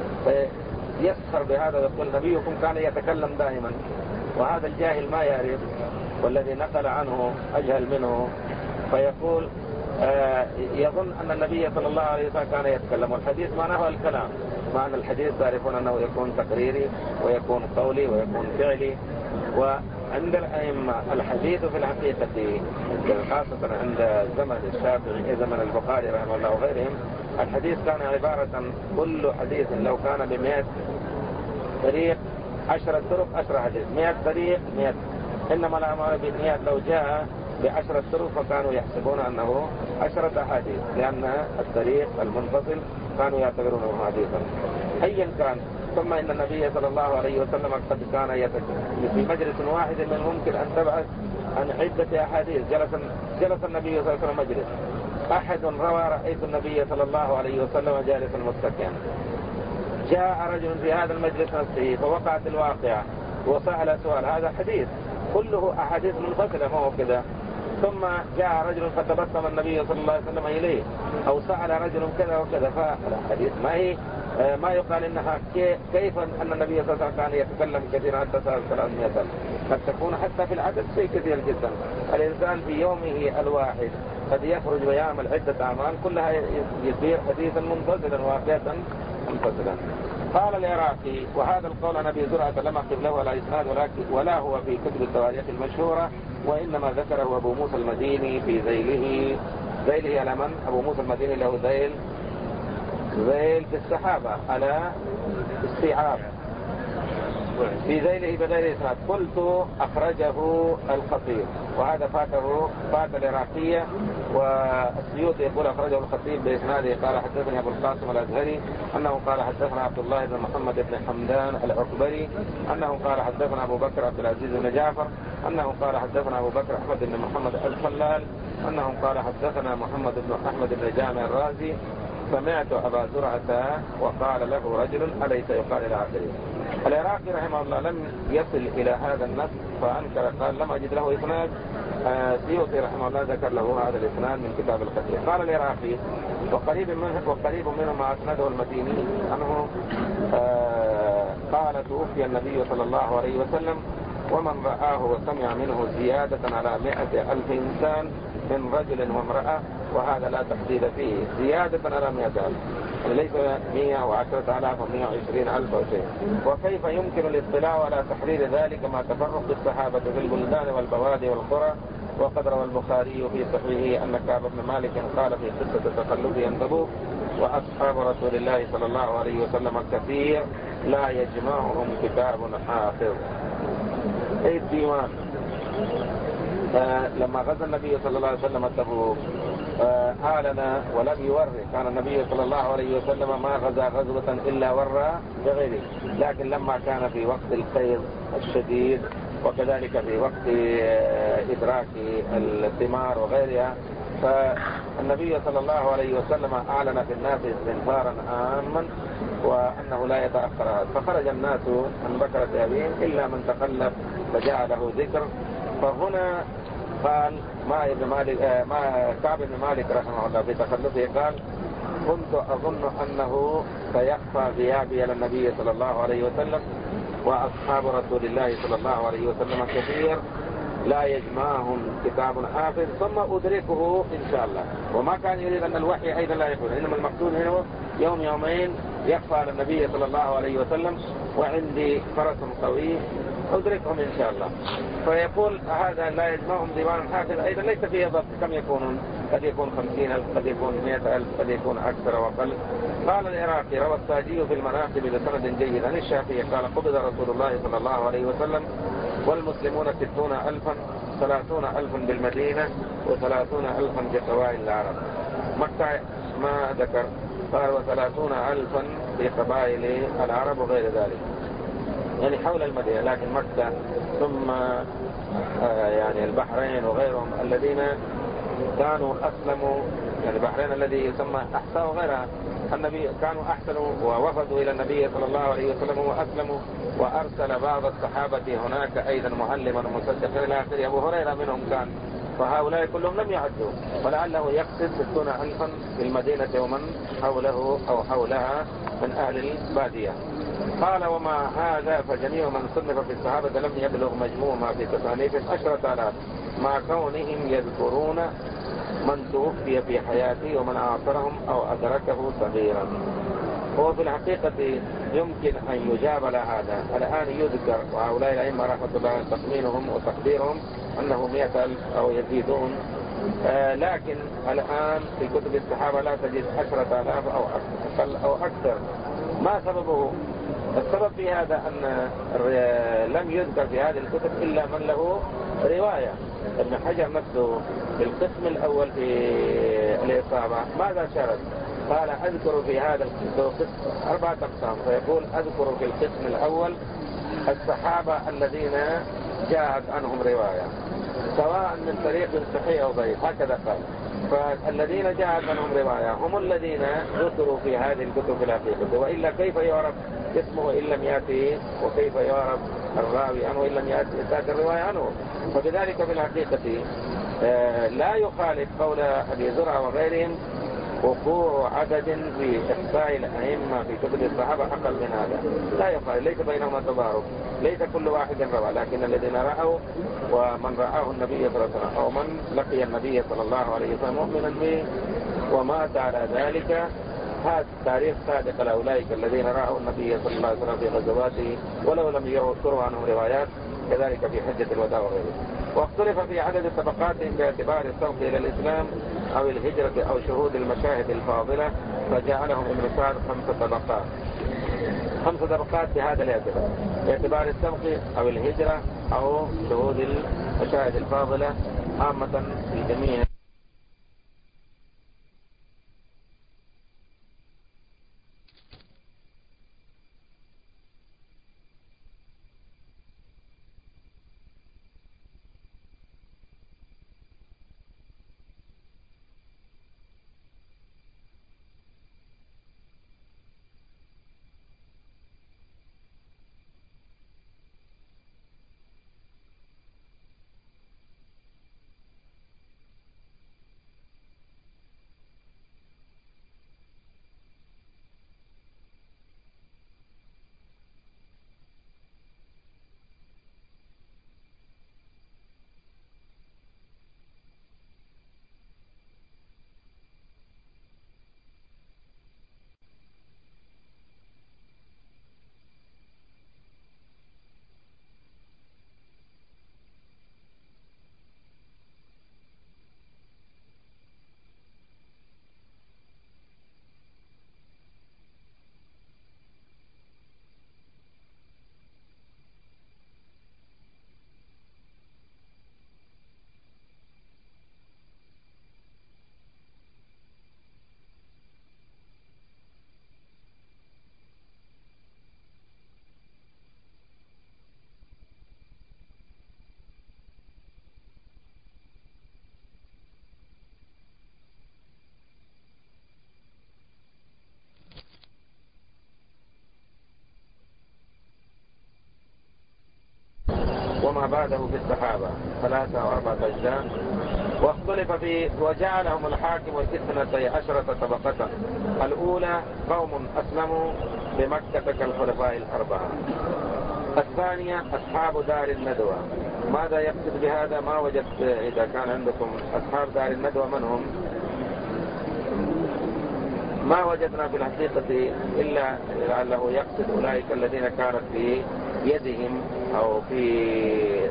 فيسخر بهذا ويقول نبيكم كان يتكلم دائما، وهذا الجاهل ما يعرف والذي نقل عنه أجهل منه، فيقول آه يظن أن النبي صلى الله عليه وسلم كان يتكلم، والحديث معناه الكلام، مع أن الحديث تعرفون أنه يكون تقريري ويكون قولي ويكون فعلي. وعند الأئمة الحديث في الحقيقة خاصة عند زمن الشافعي زمن البخاري رحمه الله وغيرهم، الحديث كان عبارة كل حديث لو كان بمئة طريق عشرة طرق عشرة حديث، مئة طريق مئة، إنما الأعمال بالنيات لو جاء بعشرة طرق فكانوا يحسبون أنه عشرة أحاديث، لأن الطريق المنفصل كانوا يعتبرونه حديثا أيا كان. ثم إن النبي صلى الله عليه وسلم قد كان يتكلم في مجلس واحد من الممكن أن تبعث عن عدة أحاديث. جلس جلس النبي صلى الله عليه وسلم مجلس، أحد روى رأيت النبي صلى الله عليه وسلم جالسا متكئا، جاء رجل في هذا المجلس نفسه فوقعت الواقعة وسأل سؤال، هذا حديث كله أحاديث منفصلة ما هو كذا. ثم جاء رجل فتبسم النبي صلى الله عليه وسلم إليه، أو سأل رجل كذا وكذا، فالحديث ما هي ما يقال إنها كيف أن النبي صلى الله عليه وسلم كان يتكلم كثيرا حتى سأل ثلاثمائة ألف، قد تكون حتى في العدد شيء كثير جدا. الإنسان في يومه الواحد قد يخرج ويعمل عدة أعمال كلها يصير حديثا منفصلا واقعا منفصلا. قال العراقي وهذا القول عن أبي زرعة لم أقف له على إسناد ولا هو في كتب التواريخ المشهورة، وإنما ذكره أبو موسى المديني في ذيله. ذيله على من؟ أبو موسى المديني له ذيل ذيل في السحابة على استيعاب في ذيله بغير إسناد. قلت أخرجه الخطيب، وهذا فاته فات العراقية، والسيوطي يقول أخرجه الخطيب بإسناده. قال حدثني أبو القاسم الأزهري أنه قال حدثنا عبد الله بن محمد بن حمدان العقبري أنه قال حدثنا أبو بكر عبد العزيز بن جعفر أنه قال حدثنا أبو بكر أحمد بن محمد الخلال أنه قال حدثنا محمد بن أحمد بن جامع الرازي سمعت أبا زرعة وقال له رجل أليس يقال إلى آخره. العراقي رحمه الله لم يصل إلى هذا النص فأنكر، قال لم أجد له إسناد. سيوطي رحمه الله ذكر له هذا الإسناد من كتاب الخطيب. قال العراقي وقريب منه وقريب منه ما أسنده المديني أنه قال توفي النبي صلى الله عليه وسلم ومن رآه وسمع منه زيادة على مئة ألف إنسان من رجل وامرأة، وهذا لا تحديد فيه، زيادة على مئة ألف ليس مئة وعشرة آلاف ومئة وعشرين ألف أو شيء. وكيف يمكن الاطلاع على تحرير ذلك مع تفرق الصحابة في البلدان والبوادي والقرى؟ وقد روى البخاري في صحيحه أن كعب بن مالك قال في قصة تخلفه عن تبوك وأصحاب رسول الله صلى الله عليه وسلم كثير لا يجمعهم كتاب حافظ. أي الديوان لما غزا النبي صلى الله عليه وسلم تبوك أعلن ولم يوري، كان النبي صلى الله عليه وسلم ما غزا غزوة إلا ورى بغيره، لكن لما كان في وقت القيض الشديد وكذلك في وقت إدراك الثمار وغيرها فالنبي صلى الله عليه وسلم أعلن في الناس استنفارا عاما وأنه لا يتأخر هذا، فخرج الناس عن بكرة أبيهم إلا من تخلف فجاء له ذكر. فهنا قال ما ابن مالك ما كعب بن مالك رحمه الله في تخلفه قال كنت أظن أنه سيخفى غيابي على النبي صلى الله عليه وسلم وأصحاب رسول الله صلى الله عليه وسلم كثير لا يجمعهم كتاب حافظ ثم أدركه إن شاء الله. وما كان يريد أن الوحي أيضا لا يكون، إنما المقصود هنا يوم يومين يخفى على النبي صلى الله عليه وسلم وعندي فرس قوي أدركهم إن شاء الله. فيقول هذا لا يجمعهم ديوان حافظ أيضا ليس فيه ضبط كم يكونون، قد يكون خمسين ألف قد يكون مئة ألف قد يكون أكثر وقل. قال العراقي روى الساجي في المناقب بسند جيد عن الشافعي قال قبض رسول الله صلى الله عليه وسلم والمسلمون ستون ألفا ثلاثون ألفا بالمدينة وثلاثون ألفا في قبائل العرب. مكة ما ذكر، قال وثلاثون ألفا في قبائل العرب وغير ذلك يعني حول المدينة، لكن مكة ثم آه يعني البحرين وغيرهم الذين كانوا أسلموا، يعني البحرين الذي يسمى أحساء وغيرها، النبي كانوا أحسنوا ووفدوا إلى النبي صلى الله عليه وسلم وأسلموا، وأرسل بعض الصحابة هناك أيضا معلما ومصدقا إلى آخره. أبو هريرة منهم كان، فهؤلاء كلهم لم يعدوا، ولعله يقصد ستون ألفا في المدينة ومن حوله أو حولها من أهل البادية. قال وما هذا فجميع من صنف في الصحابة لم يبلغ مجموعها في تصانيفهم عشرة آلاف، مع كونهم يذكرون من توفي في حياته ومن عاصرهم أو أدركه صغيرا. هو في الحقيقة يمكن أن يجاب على هذا. الآن يذكر، وهؤلاء الأئمة رحمة الله تقنينهم وتقديرهم أنه مئة ألف أو يزيدون، آه لكن الآن في كتب الصحابة لا تجد عشرة آلاف أو أقل أو أكثر. ما سببه؟ السبب في هذا أن لم يذكر في هذه الكتب إلا من له رواية. ابن حجر نفسه في القسم الأول في الإصابة ماذا شرط؟ قال أذكر في هذا القسم أربعة أقسام، فيقول أذكر في القسم الأول الصحابة الذين جاءت عنهم رواية سواء من طريق صحيح أو ضعيف، هكذا قال. فالذين جاءت عنهم رواية هم الذين ذكروا في هذه الكتب الحقيقة، وإلا كيف يعرف اسمه إن لم يأتي، وكيف يعرف الراوي عنه إن لم يأتي الرواية عنه؟ فبذلك في الحقيقة لا يخالف قول أبي زرعة وغيرهم وقوع عدد في إحصاء الأئمة في كتب الصحابة أقل من هذا، لا يخالف، ليس بينهما تضارب، ليس كل واحد روى، لكن الذين رأوا ومن رآه النبي صلى الله عليه وسلم أو من لقي النبي صلى الله عليه وسلم مؤمنا به ومات على ذلك، هذا تاريخ صادق لأولئك الذين رأوا النبي صلى الله عليه وسلم في غزواته ولو لم يذكروا عنهم روايات، كذلك في حجة الوداع وغيره. واختلف في عدد طبقاتهم باعتبار السبق إلى الإسلام أو الهجرة أو شهود المشاهد الفاضلة، فجعلهم ابن سعد خمس طبقات خمس طبقات بهذا الاعتبار، باعتبار السبق أو الهجرة أو شهود المشاهد الفاضلة عامة في جميع. وما بعده في الصحابة ثلاثة أو أربعة أجزاء. واختلف في وجعلهم الحاكم اثنتي عشرة طبقة. الأولى قوم أسلموا بمكة كالخلفاء الأربعة. الثانية أصحاب دار الندوة. ماذا يقصد بهذا؟ ما وجدت. إذا كان عندكم أصحاب دار الندوة من هم؟ ما وجدنا في الحقيقة إلا لعله يقصد أولئك الذين كانت في يدهم أو في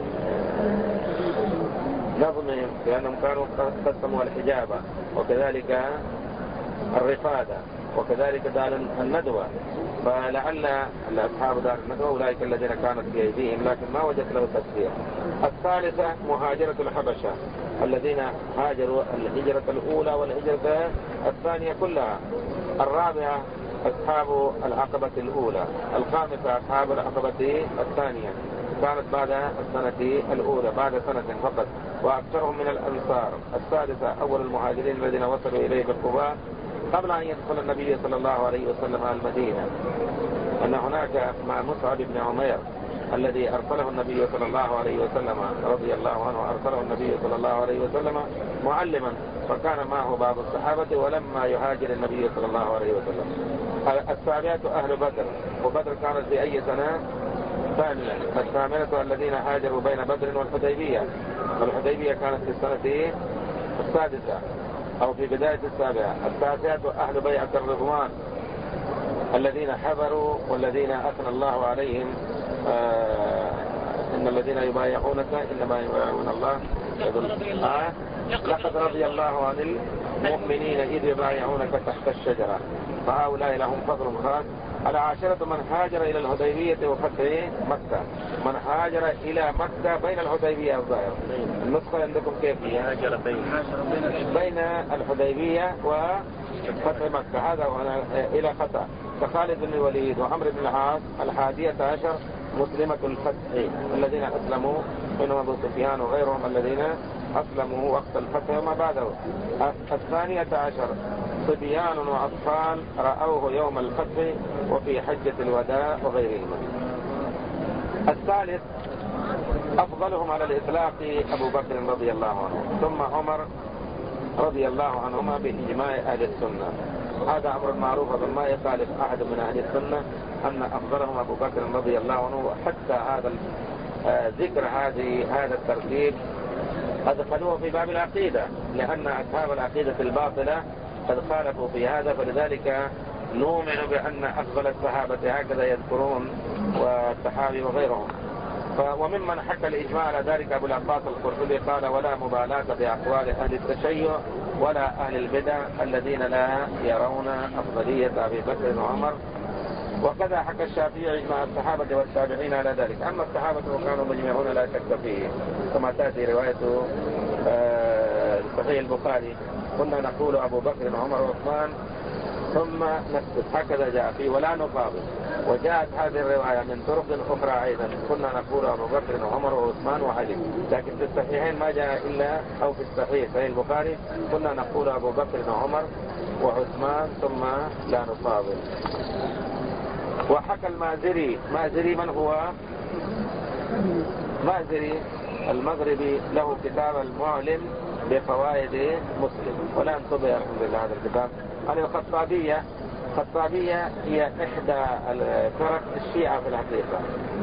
نظمهم، لأنهم كانوا قسموا الحجابة وكذلك الرفادة وكذلك دار الندوة، فلعل أصحاب دار الندوة أولئك الذين كانت في أيديهم، لكن ما وجدت له تفسير. الثالثة مهاجرة الحبشة الذين هاجروا الهجرة الأولى والهجرة الثانية كلها. الرابعة أصحاب العقبة الأولى. الخامسة أصحاب العقبة الثانية. كانت بعد السنة الأولى، بعد سنة فقط، وأكثرهم من الأنصار. السادسة أول المهاجرين الذين وصلوا إليه بقباء قبل أن يدخل النبي صلى الله عليه وسلم المدينة، أن هناك مع مصعب بن عمير الذي أرسله النبي صلى الله عليه وسلم رضي الله عنه، أرسله النبي صلى الله عليه وسلم معلما، فكان معه بعض الصحابة ولما يهاجر النبي صلى الله عليه وسلم. السابعة أهل بدر، وبدر كانت في أي سنة؟ ثانية. الثامنة الذين هاجروا بين بدر والحديبية، والحديبية كانت في السنة السادسة أو في بداية السابعة. التاسعة أهل بيعة الرضوان الذين حضروا والذين أثنى الله عليهم، آه إن الذين يبايعونك إنما يبايعون الله. آه لقد رضي الله عن المؤمنين إذ يبايعونك تحت الشجرة فهؤلاء لهم فضل خاص. العاشرة من هاجر إلى الحديبية وفتح مكة، من هاجر إلى مكة بين الحديبية والظاهر. النسخة عندكم كيف هي؟ هاجر بين بين الحديبية وفتح مكة، هذا إلى خطأ. كخالد بن الوليد وعمرو بن العاص. الحادية عشر مسلمة الفتح الذين أسلموا منهم أبو سفيان وغيرهم الذين أسلموا وقت الفتح وما بعده. الثانية عشر صبيان وأطفال رأوه يوم الفتح وفي حجة الوداع وغيرهم. الثالث أفضلهم على الإطلاق أبو بكر رضي الله عنه، ثم عمر رضي الله عنهما بإجماع أهل السنة. هذا أمر معروف ما يخالف أحد من أهل السنة أن أفضلهم أبو بكر رضي الله عنه. وحتى هذا ذكر هذه هذا الترتيب أدخلوه في باب العقيدة، لأن أصحاب العقيدة الباطلة قد خالفوا في هذا، فلذلك نؤمن بأن أفضل الصحابة هكذا يذكرون والصحابي وغيرهم. وممن حكى الإجماع على ذلك أبو العباس القرطبي قال ولا مبالاة بأقوال أهل التشيع ولا أهل البدع الذين لا يرون أفضلية أبي بكر وعمر. وكذا حكى الشافعي إجماع الصحابة والتابعين على ذلك. أما الصحابة وكانوا مجمعون لا شك فيه، كما تأتي رواية صحيح البخاري كنا نقول أبو بكر وعمر وعثمان ثم نسكت، هكذا جاء فيه ولا نفاضل. وجاءت هذه الرواية من طرق أخرى أيضا كنا نقول أبو بكر وعمر وعثمان وعلي، لكن في الصحيحين ما جاء إلا أو في الصحيح صحيح البخاري كنا نقول أبو بكر وعمر وعثمان ثم لا نفاضل. وحكى المازري، مازري من هو؟ مازري المغربي له كتاب المعلم بفوائد مسلم، ولا انتبه الحمد لله هذا الكتاب. عن الخطابية، الخطابية هي إحدى الفرق الشيعة في الحقيقة،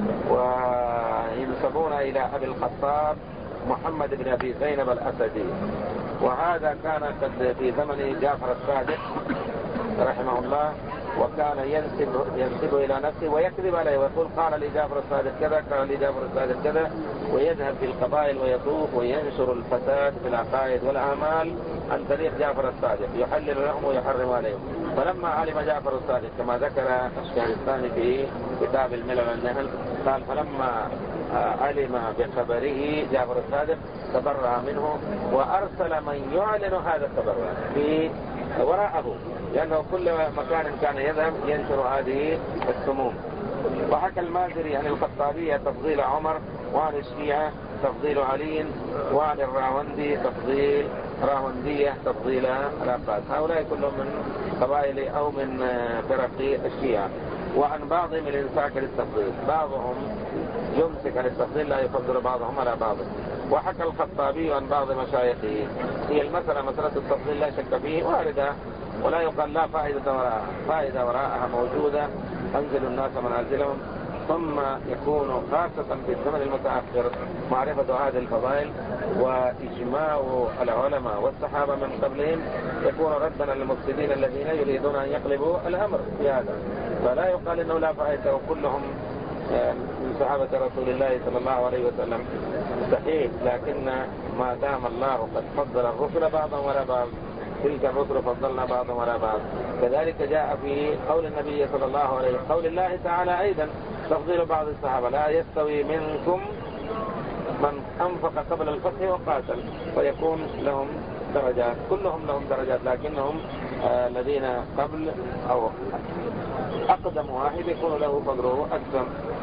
وينسبون إلى أبي الخطاب محمد بن أبي زينب الأسدي، وهذا كان قد في زمن جعفر الصادق رحمه الله، وكان ينسب ينسب إلى نفسه ويكذب عليه ويقول قال لي جعفر الصادق كذا، قال لي جعفر الصادق كذا، ويذهب في القبائل ويطوف وينشر الفساد في العقائد والأعمال عن طريق جعفر الصادق، يحلل لهم ويحرم عليهم. فلما علم جعفر الصادق كما ذكر الشهرستاني في كتاب الملل والنهل قال فلما علم بخبره جعفر الصادق تبرأ منه وأرسل من يعلن هذا التبرع في وراءه، لأنه كل مكان كان يذهب ينشر هذه السموم. وحكى المازري عن الخطابية تفضيل عمر، وعن الشيعة تفضيل علي، وعن الراوندي تفضيل راوندية تفضيل العباس. هؤلاء كلهم من قبائل أو من فرق الشيعة. وعن بعضهم الانساك للتفضيل، بعضهم يمسك عن التفضيل لا يفضل بعضهم على بعض. وحكى الخطابي عن بعض مشايخه. هي المسألة مسألة التفضيل لا شك فيه واردة، ولا يقال لا فائدة وراءها، فائدة وراءها موجودة. أنزل الناس منازلهم، ثم يكون خاصة في الزمن المتأخر معرفة هذه الفضائل وإجماع العلماء والصحابة من قبلهم يكون ردا للمفسدين الذين يريدون أن يقلبوا الأمر في هذا. فلا يقال إنه لا فائدة وكلهم من صحابة رسول الله صلى الله عليه وسلم صحيح، لكن ما دام الله قد فضل الرسل بعضهم ولا بعض، تلك الرسل فضلنا بعضهم ولا بعض. كذلك جاء في قول النبي صلى الله عليه وسلم قول الله تعالى أيضا تفضيل بعض الصحابة لا يستوي منكم من أنفق قبل الفتح وقاتل، فيكون لهم درجات، كلهم لهم درجات، لكنهم آه الذين قبل أو أقدم واحد يكون له فضله أكثر.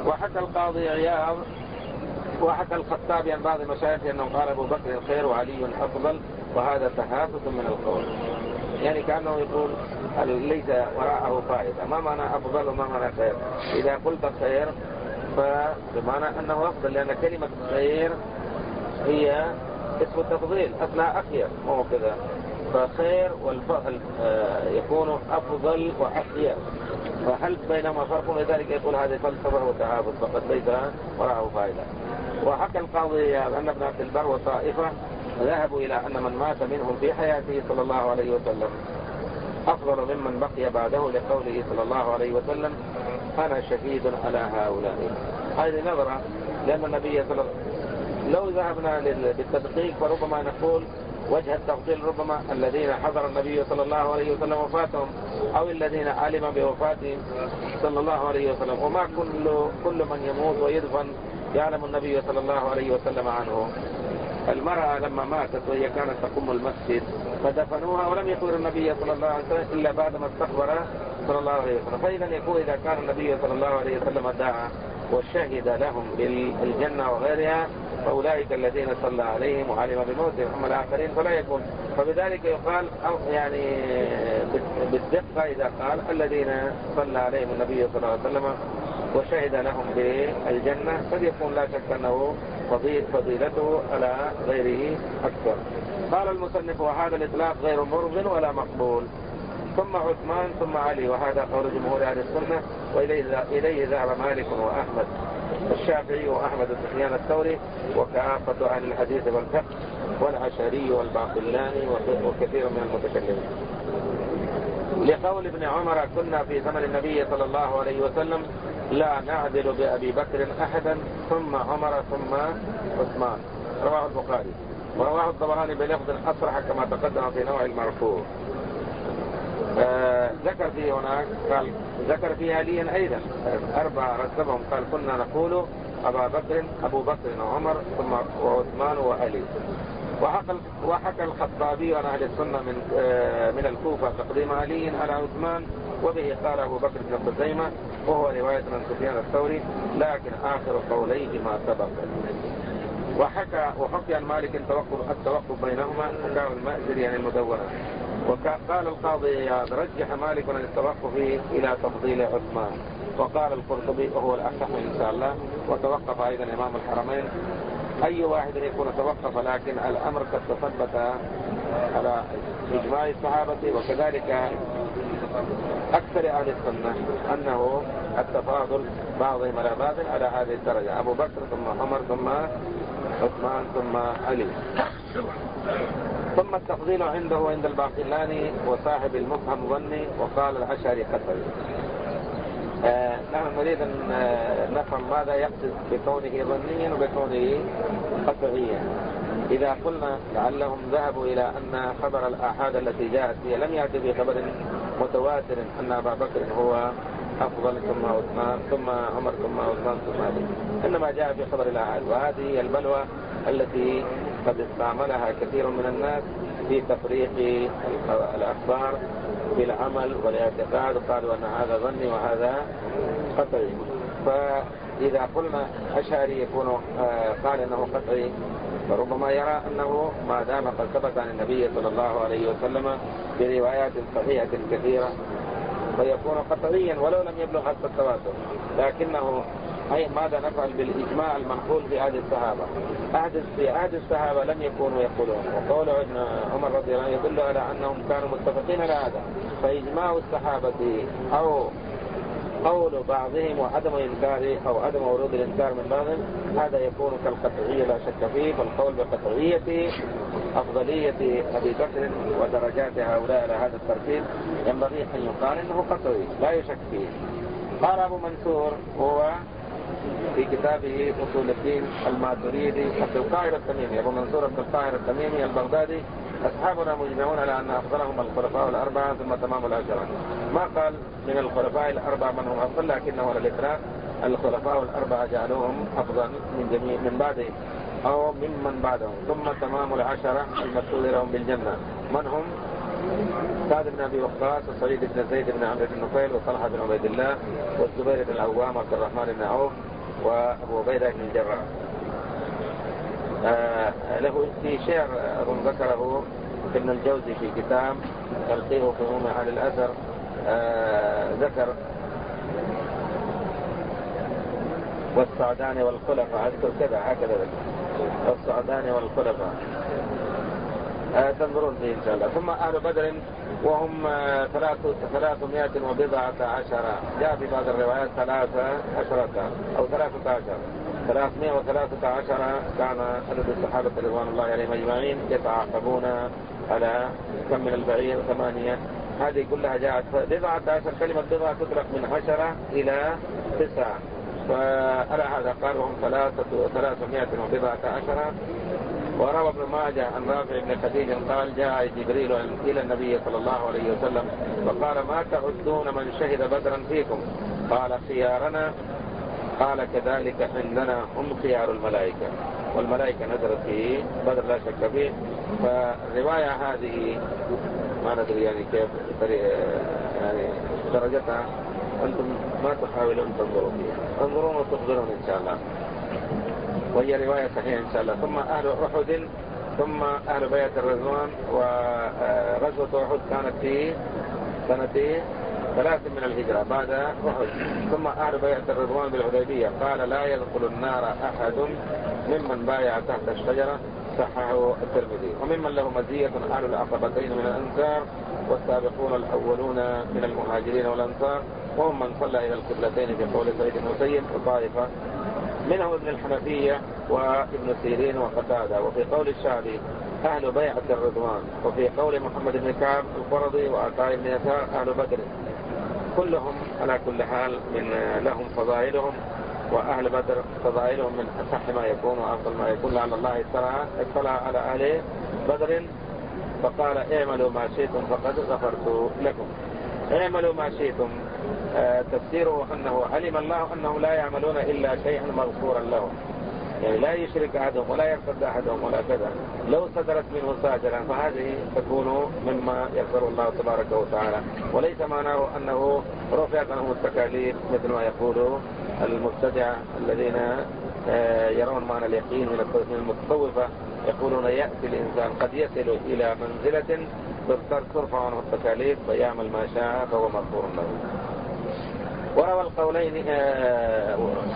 وحكى القاضي عياض وحكى الخطابي عن بعض مشايخه أنه قال أبو بكر خير وعلي أفضل، وهذا تهافت من القول، يعني كأنه يقول ليس وراءه فائدة. ما معنى أفضل وما معنى خير؟ إذا قلت خير فبمعنى أنه أفضل، لأن كلمة خير هي اسم التفضيل، أصلها أخير، مو كذا. فخير والفضل يكون أفضل وأخير، فهل بينما فرق؟ لذلك يقول هذه فلسفة وتهافت فقد ليس وراءه فائدة. وحكى القاضي أن ابن عبد البر وطائفة ذهبوا إلى أن من مات منهم في حياته صلى الله عليه وسلم أفضل ممن بقي بعده، لقوله صلى الله عليه وسلم أنا شهيد على هؤلاء. هذه نظرة، لأن النبي صلى الله عليه وسلم لو ذهبنا بالتدقيق فربما نقول وجه التفضيل ربما الذين حضر النبي صلى الله عليه وسلم وفاتهم، أو الذين علم بوفاتهم صلى الله عليه وسلم. وما كل كل من يموت ويدفن يعلم النبي صلى الله عليه وسلم عنه. المرأة لما ماتت وهي كانت تقوم المسجد فدفنوها ولم يخبر النبي صلى الله عليه وسلم إلا بعد ما استخبر صلى الله عليه وسلم. فإذا يكون إذا كان النبي صلى الله عليه وسلم دعا وشهد لهم بالجنة وغيرها فأولئك الذين صلى عليهم وعلم بموتهم. أما الآخرين فلا يكون. فبذلك يقال أو يعني بالدقة إذا قال الذين صلى عليهم النبي صلى الله عليه وسلم وشهد لهم بالجنة قد يكون لا شك أنه فضيلته على غيره أكثر. قال المصنف وهذا الإطلاق غير مرض ولا مقبول. ثم عثمان ثم علي، وهذا قول جمهور أهل السنة، وإليه ذهب مالك وأحمد الشافعي وأحمد سفيان الثوري وكافة أهل الحديث والفقه والعشري والباقلاني وكثير من المتكلمين. لقول ابن عمر كنا في زمن النبي صلى الله عليه وسلم لا نعدل بأبي بكر أحدا ثم عمر ثم عثمان، رواه البخاري. ورواه الطبراني بلفظ أصرح كما تقدم في نوع المرفوع. آه ذكر فيه هناك قال ذكر فيه عليا أيضا أربعة رتبهم، قال كنا نقول أبا بكر أبو بكر وعمر ثم وعثمان وعلي. وحكى, وحكى الخطابي عن أهل السنة من, آه من الكوفة تقديم علي على عثمان، وبه قال أبو بكر بن خزيمة، وهو رواية عن سفيان الثوري، لكن آخر قوليه ما سبق. وحكى وحكي عن مالك التوقف, التوقف بينهما، حكاه المأزري عن المدونة. وقال القاضي رجح مالك عن التوقف إلى تفضيل عثمان، وقال القرطبي وهو الأصح إن شاء الله. وتوقف أيضا إمام الحرمين. أي واحد يكون توقف، لكن الأمر قد تثبت على إجماع الصحابة وكذلك أكثر أهل السنة أنه التفاضل بعضهم على بعض على هذه الدرجة، أبو بكر ثم عمر ثم عثمان ثم علي. ثم التفضيل عنده عند الباقلاني وصاحب المفهم ظني، وقال العشري قتل. آه نحن نريد أن نفهم ماذا يقصد بكونه ظنيا وبكونه قطعيا. إذا قلنا لعلهم ذهبوا إلى أن خبر الآحاد التي جاءت فيها لم يأتي بخبر متواتر أن أبا بكر هو أفضل ثم عثمان ثم عمر ثم عثمان ثم علي، إنما جاء في خبر الآحاد. وهذه هي البلوى التي قد استعملها كثير من الناس في تفريق الأخبار في العمل والاعتقاد، قالوا أن هذا ظني وهذا قطعي. فإذا قلنا أشعري يكون قال أنه قطعي، فربما يرى أنه ما دام قد ثبت عن النبي صلى الله عليه وسلم بروايات صحيحة كثيرة فيكون قطعيا ولو لم يبلغ حتى التواتر. لكنه أي ماذا نفعل بالإجماع المنقول في عهد الصحابة؟ عهد في عهد الصحابة لم يكونوا يقولون، وقول ابن عمر رضي الله عنه يدل على أنهم كانوا متفقين على هذا. فإجماع الصحابة أو قول بعضهم وعدم إنكاره أو عدم ورود الإنكار من بعضهم هذا يكون كالقطعية لا شك فيه. فالقول بقطعية أفضلية أبي بكر ودرجات هؤلاء على هذا الترتيب ينبغي أن يقال إنه قطعي لا يشك فيه. قال أبو منصور هو في كتابه أصول الدين الماتريدي عبد القاهر التميمي، أبو منصور عبد القاهر التميمي البغدادي، أصحابنا مجمعون على أن أفضلهم الخلفاء الأربعة ثم تمام العشرة. ما قال من الخلفاء الأربعة من هم أفضل، لكنه على الإطلاق الخلفاء الأربعة جعلوهم أفضل من جميع من بعدهم أو ممن بعدهم. ثم تمام العشرة المشهود لهم بالجنة من هم؟ سعد بن أبي وقاص وسعيد بن زيد بن عمرو بن نفيل وطلحة بن عبيد الله والزبير بن العوام وعبد الرحمن بن عوف وأبو عبيدة بن الجراح. آه له في شعر أظن ذكره ابن الجوزي في كتاب تلقيه في هموم أهل الأثر، آه ذكر والسعدان والخلفاء، أذكر كذا هكذا ذكر والسعدان والخلفاء، آه تنظرون فيه إن شاء الله. ثم أهل بدر وهم ثلاثمائة وبضعة عشر، جاء في بعض الروايات ثلاثة عشرة أو ثلاثة عشر، ثلاثمائة وثلاثة عشر كان عدد الصحابة رضوان الله عليهم أجمعين يتعاقبون على كم من البعير، ثمانية. هذه كلها جاءت بضعة عشر، كلمة بضعة تطلق من عشرة إلى تسعة، فعلى هذا قال هم ثلاثمائة وبضعة عشر. وروى ابن ماجه عن رافع بن خديج قال جاء جبريل إلى النبي صلى الله عليه وسلم فقال ما تعدون من شهد بدرا فيكم؟ قال خيارنا. قال كذلك عندنا هم خيار الملائكة، والملائكة نزلت في بدر لا شك فيه. فالرواية هذه ما ندري يعني كيف يعني درجتها، أنتم ما تحاولون تنظروا فيها، انظرون وتخبرون إن شاء الله، وهي رواية صحيحة إن شاء الله. ثم أهل أحد، ثم أهل بيت الرضوان. وغزوة أحد كانت في سنة ثلاث من الهجرة بعد أحد. ثم أهل بيت الرضوان بالحديبية، قال لا يدخل النار أحد ممن بايع تحت الشجرة، صححه الترمذي. وممن له مزية أهل العقبتين من الأنصار والسابقون الأولون من المهاجرين والأنصار، وهم من صلى إلى القبلتين في قول سيد المسيب وطائفة منهم ابن الحنفية وابن سيرين وقتادة. وفي قول الشعبي أهل بيعة الرضوان. وفي قول محمد بن كعب القرظي وعطاء بن يسار أهل بدر. كلهم على كل حال من لهم فضائلهم، وأهل بدر فضائلهم من أصح ما يكون وأفضل ما يكون، لعل الله اطلع على أهل بدر فقال اعملوا ما شئتم فقد غفرت لكم. اعملوا ما شئتم آه تفسيره أنه علم الله أنهم لا يعملون إلا شيئا مغفورا لهم، يعني لا يشرك أحدهم ولا يرتد أحدهم ولا كذا. لو صدرت منه ساجرا فهذه تكون مما يغفر الله تبارك وتعالى، وليس معناه أنه رفعت عنهم التكاليف مثل ما يقول المبتدعة الذين آه يرون معنى اليقين من المتصوفة، يقولون يأتي الإنسان قد يصل إلى منزلة ترفع عنه التكاليف فيعمل ما شاء فهو مغفور له. وروى القولين آه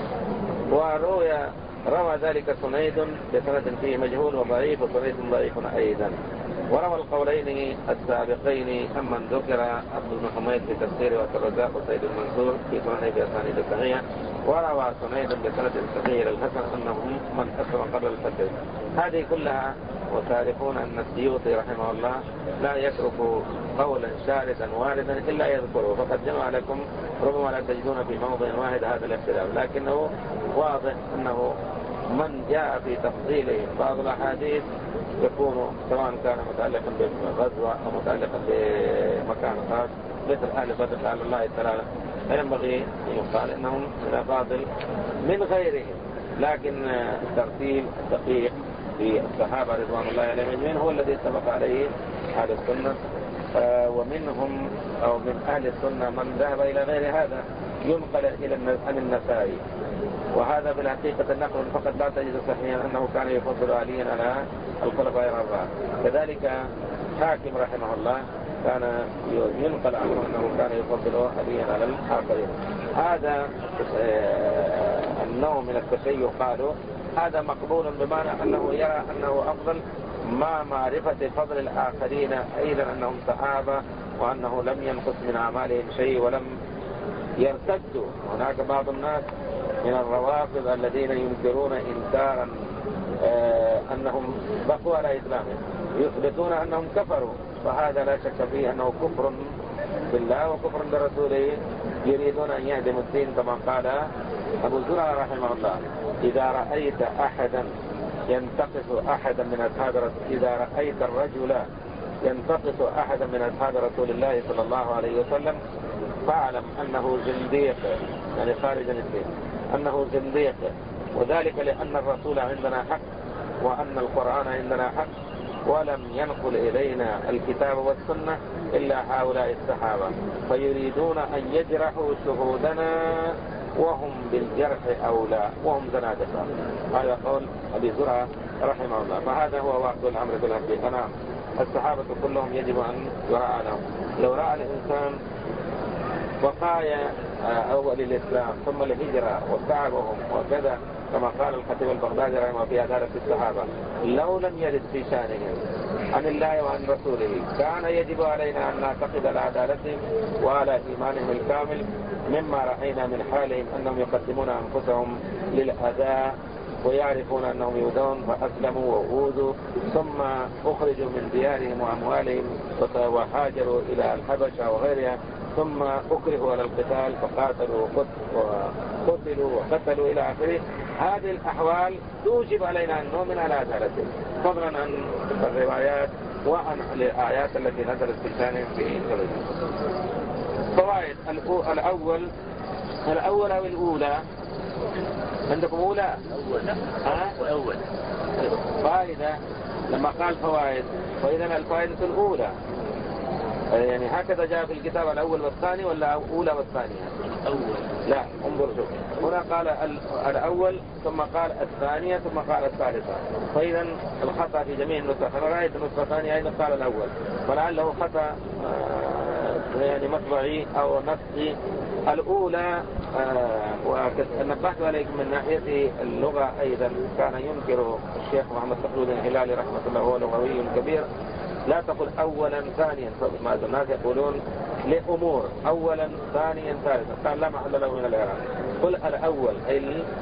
وروي روى ذلك سنيد بسند فيه مجهول وضعيف، وسنيد ضعيف أيضا. وروى القولين السابقين أمن ذكر عبد بن حميد في تفسير وعبد الرزاق وسيد المنصور في سننه بأسانيد صحيحة. وروى سنيد بسند صحيح للحسن أنهم من أسلم قبل الفتح. هذه كلها وتعرفون أن السيوطي رحمه الله لا يترك قولا شاردا واردا إلا يذكره، فقد جمع لكم ربما لا تجدون في موضع واحد هذا الاختلاف، لكنه واضح أنه من جاء في تفضيله بعض الأحاديث يكون سواء كان متعلقا بغزوة أو متعلقا بمكان خاص مثل أهل بدر أهل الله تعالى، فينبغي أن يقال إنهم من فاضل من غيرهم. لكن الترتيب الدقيق في الصحابة رضوان الله عليهم أجمعين هو الذي اتفق عليه أهل السنة، ومنهم أو من أهل السنة من ذهب إلى غير هذا ينقل إلى عن النسائي، وهذا بالحقيقة النقل فقط لا تجد صحيحا أنه كان يفضل عليا على الخلفاء الأربعة. كذلك حاكم رحمه الله كان ينقل عنه أنه كان يفضل عليا على الآخرين. هذا النوع من التشيع قالوا هذا مقبول بمعنى أنه يرى أنه أفضل مع معرفة فضل الآخرين أيضا أنهم صحابة وأنه لم ينقص من أعمالهم شيء ولم يرتدوا. هناك بعض الناس من الروافض الذين ينكرون إنكارا آه أنهم بقوا على إسلامهم، يثبتون أنهم كفروا، فهذا لا شك فيه أنه كفر بالله وكفر برسوله، يريدون أن يهدموا الدين كما قال أبو زرعة رحمه الله إذا رأيت أحدا ينتقص أحدا من أصحاب رسول إذا رأيت الرجل ينتقص أحدا من أصحاب رسول الله صلى الله عليه وسلم فاعلم أنه زنديق، يعني خارج الدين، أنه زنديق، وذلك لأن الرسول عندنا حق وأن القرآن عندنا حق، ولم ينقل إلينا الكتاب والسنة إلا هؤلاء الصحابة، فيريدون أن يجرحوا شهودنا وهم بالجرح أولى وهم زنادقة. هذا قول أبي زرعة رحمه الله. فهذا هو واقع الأمر في الحقيقة. نعم الصحابة كلهم يجب أن يراعى لهم. لو رأى الإنسان وقايا أول الإسلام ثم الهجرة وتعبهم وكذا كما قال الخطيب البغدادي رحمه الله في عدالة الصحابة، لو لم يرد في شانهم عن الله وعن رسوله كان يجب علينا أن نعتقد على عدالتهم وعلى إيمانهم الكامل، مما رأينا من حالهم أنهم يقدمون أنفسهم للأذى ويعرفون أنهم يؤذون فأسلموا وأوذوا ثم أخرجوا من ديارهم وأموالهم وهاجروا إلى الحبشة وغيرها ثم أكرهوا على القتال فقاتلوا وقتلوا وقتلوا إلى آخره. هذه الأحوال توجب علينا أن نؤمن على عدالتهم فضلا عن الروايات وعن الآيات التي نزلت في شانهم في غزوة. فوائد الأول الأول أو الأولى عندكم أولى ها؟ الأول فائدة لما قال فوائد فإذا الفائدة الأولى يعني هكذا جاء في الكتاب الأول والثاني ولا أولى والثانية؟ أول. لا انظر شوف هنا قال الأول ثم قال الثانية ثم قال الثالثة. فإذا الخطأ في جميع النسخ. أنا رأيت النسخة الثانية أيضا قال الأول فلعله خطأ يعني مطبعي أو نسخي. الأولى ونبهت عليكم من ناحية اللغة أيضا كان ينكر الشيخ محمد تقلود الهلالي رحمة الله هو لغوي كبير. لا تقل أولا ثانيا ما الناس يقولون لأمور أولا ثانيا ثالثا قال لا محل له من الإعراب. قل الأول أي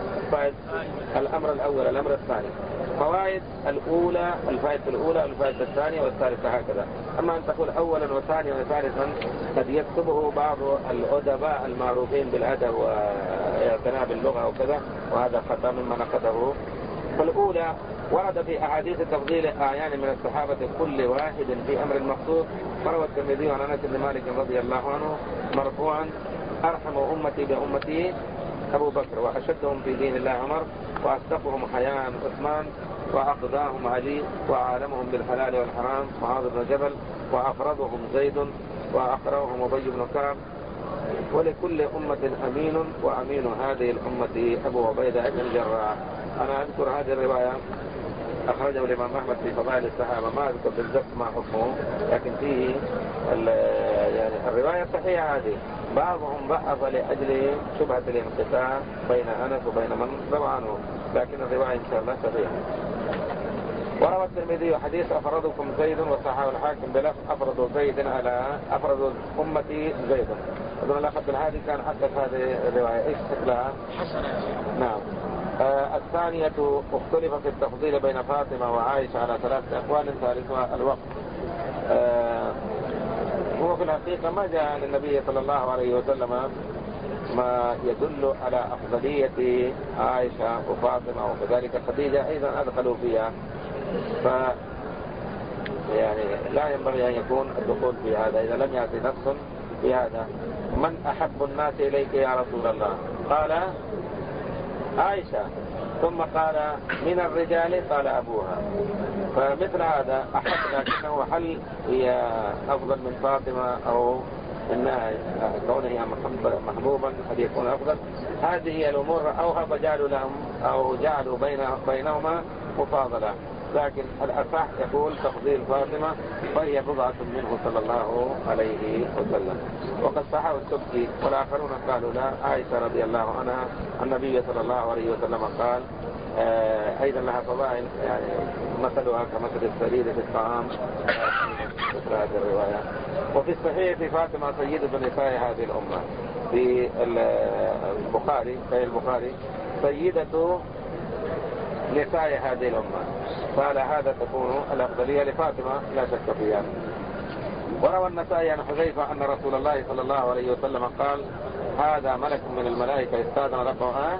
الأمر الأول الأمر الثاني. فوائد الأولى الفائدة الأولى الفائدة الثانية والثالثة هكذا. أما أن تقول أولا وثانيا وثالثا قد يكتبه بعض الأدباء المعروفين بالأدب واعتناء باللغة وكذا وهذا خطأ مما نقده. فالأولى ورد في أحاديث تفضيل أعيان من الصحابة كل واحد في أمر مخصوص. فروى الترمذي عن أنس بن مالك رضي الله عنه مرفوعا أرحم أمتي بأمتي أبو بكر وأشدهم في دين الله عمر وأصدقهم حياء عثمان وأقضاهم علي وأعلمهم بالحلال والحرام معاذ بن جبل وأفرضهم زيد وأقرأهم أبي بن كعب ولكل أمة أمين وأمين هذه الأمة أبو عبيدة بن الجراح. أنا أذكر هذه الرواية أخرجه الإمام أحمد في فضائل الصحابة ما أذكر بالضبط ما حكمه لكن فيه يعني الرواية صحيحة هذه. بعضهم ضعف لأجل شبهة الانقطاع بين أنس وبين من روى عنه لكن الرواية إن شاء الله صحيحة. وروى الترمذي حديث أفرضكم زيد وصححه الحاكم بلفظ أفرض زيد على أفرض أمتي زيد. أظن الأخ عبد الهادي كان حقق هذه الرواية إيش شكلها؟ حسنة. نعم. آه الثانية اختلف في التفضيل بين فاطمة وعائشة على ثلاثة أقوال ثالثها الوقت. آه هو في الحقيقة ما جاء للنبي صلى الله عليه وسلم ما يدل على أفضلية عائشة وفاطمة وكذلك خديجة أيضا أدخلوا فيها. ف يعني لا ينبغي أن يكون الدخول في هذا إذا لم يأتي نص في هذا. من أحب الناس إليك يا رسول الله؟ قال عائشة ثم قال من الرجال قال أبوها. فمثل هذا أحب لكنه هل هي أفضل من فاطمة أو إنها كونها محبوبا قد يكون أفضل. هذه هي الأمور أوها فجعلوا لهم أو جعلوا بينهما مفاضلة. لكن الأصح يقول تفضيل فاطمة وهي بضعة منه صلى الله عليه وسلم. وقد صححه السبكي والآخرون قالوا لا عائشة رضي الله عنها النبي صلى الله عليه وسلم قال آه أيضا لها فضائل يعني مثلها كمثل السرير في الطعام مثل هذه الرواية. وفي الصحيح في فاطمة سيدة نساء هذه الأمة في البخاري في البخاري سيدة نساء هذه الأمة قال هذا تكون الأفضلية لفاطمة لا شك فيها. وروى النسائي عن حذيفة أن رسول الله صلى الله عليه وسلم قال هذا ملك من الملائكة استاذن ربه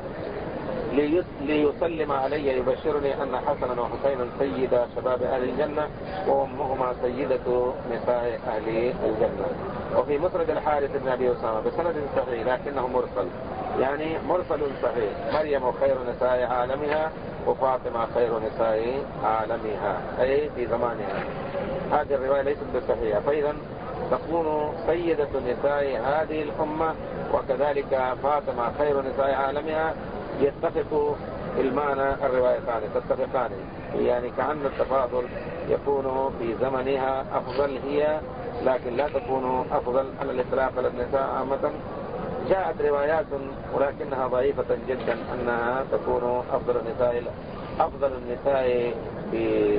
ليسلم علي يبشرني أن حسنا وحسينا سيدا شباب أهل الجنة وأمهما سيدة نساء أهل الجنة. وفي مسند الحارث بن أبي أسامة بسند صحيح لكنه مرسل يعني مرسل صحيح مريم خير نساء عالمها وفاطمة خير نساء عالمها أي في زمانها. هذه الرواية ليست بصحيحة. فإذا تكون سيدة نساء هذه الأمة، وكذلك فاطمة خير نساء عالمها. يتفق المعنى الروايتان، تتفقان، يعني كأن التفاضل يكون في زمنها أفضل هي، لكن لا تكون أفضل على الإطلاق على النساء عامة. جاءت روايات ولكنها ضعيفة جدا أنها تكون أفضل النساء أفضل النساء في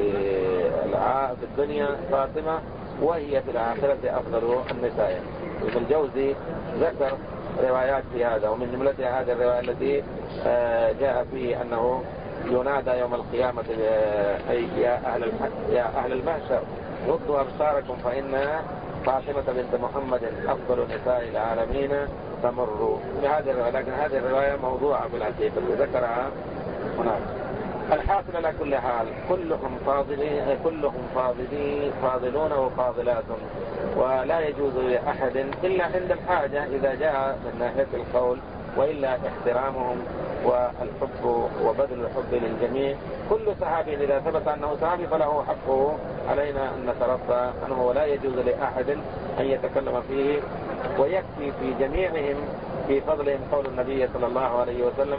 في الدنيا فاطمة، وهي في الآخرة أفضل النساء. ابن الجوزي ذكر روايات في هذا، ومن جملتها هذه الرواية التي جاء فيه أنه ينادى يوم القيامة أي يا أهل يا أهل المحشر غضوا أبصاركم فإن فاطمة بنت محمد أفضل نساء العالمين تمر بهذه الرواية، لكن هذه الرواية موضوعة في الحقيقة ذكرها هناك. الحاصل على كل حال كلهم فاضلين، كلهم فاضلين فاضلون وفاضلات، ولا يجوز لأحد إلا عند الحاجة إذا جاء من ناحية القول، وإلا احترامهم والحب وبذل الحب للجميع. كل صحابي إذا ثبت أنه صحابي فله حقه، علينا أن نترضى عنه، ولا يجوز لأحد أن يتكلم فيه. ويكفي في جميعهم في فضلهم قول النبي صلى الله عليه وسلم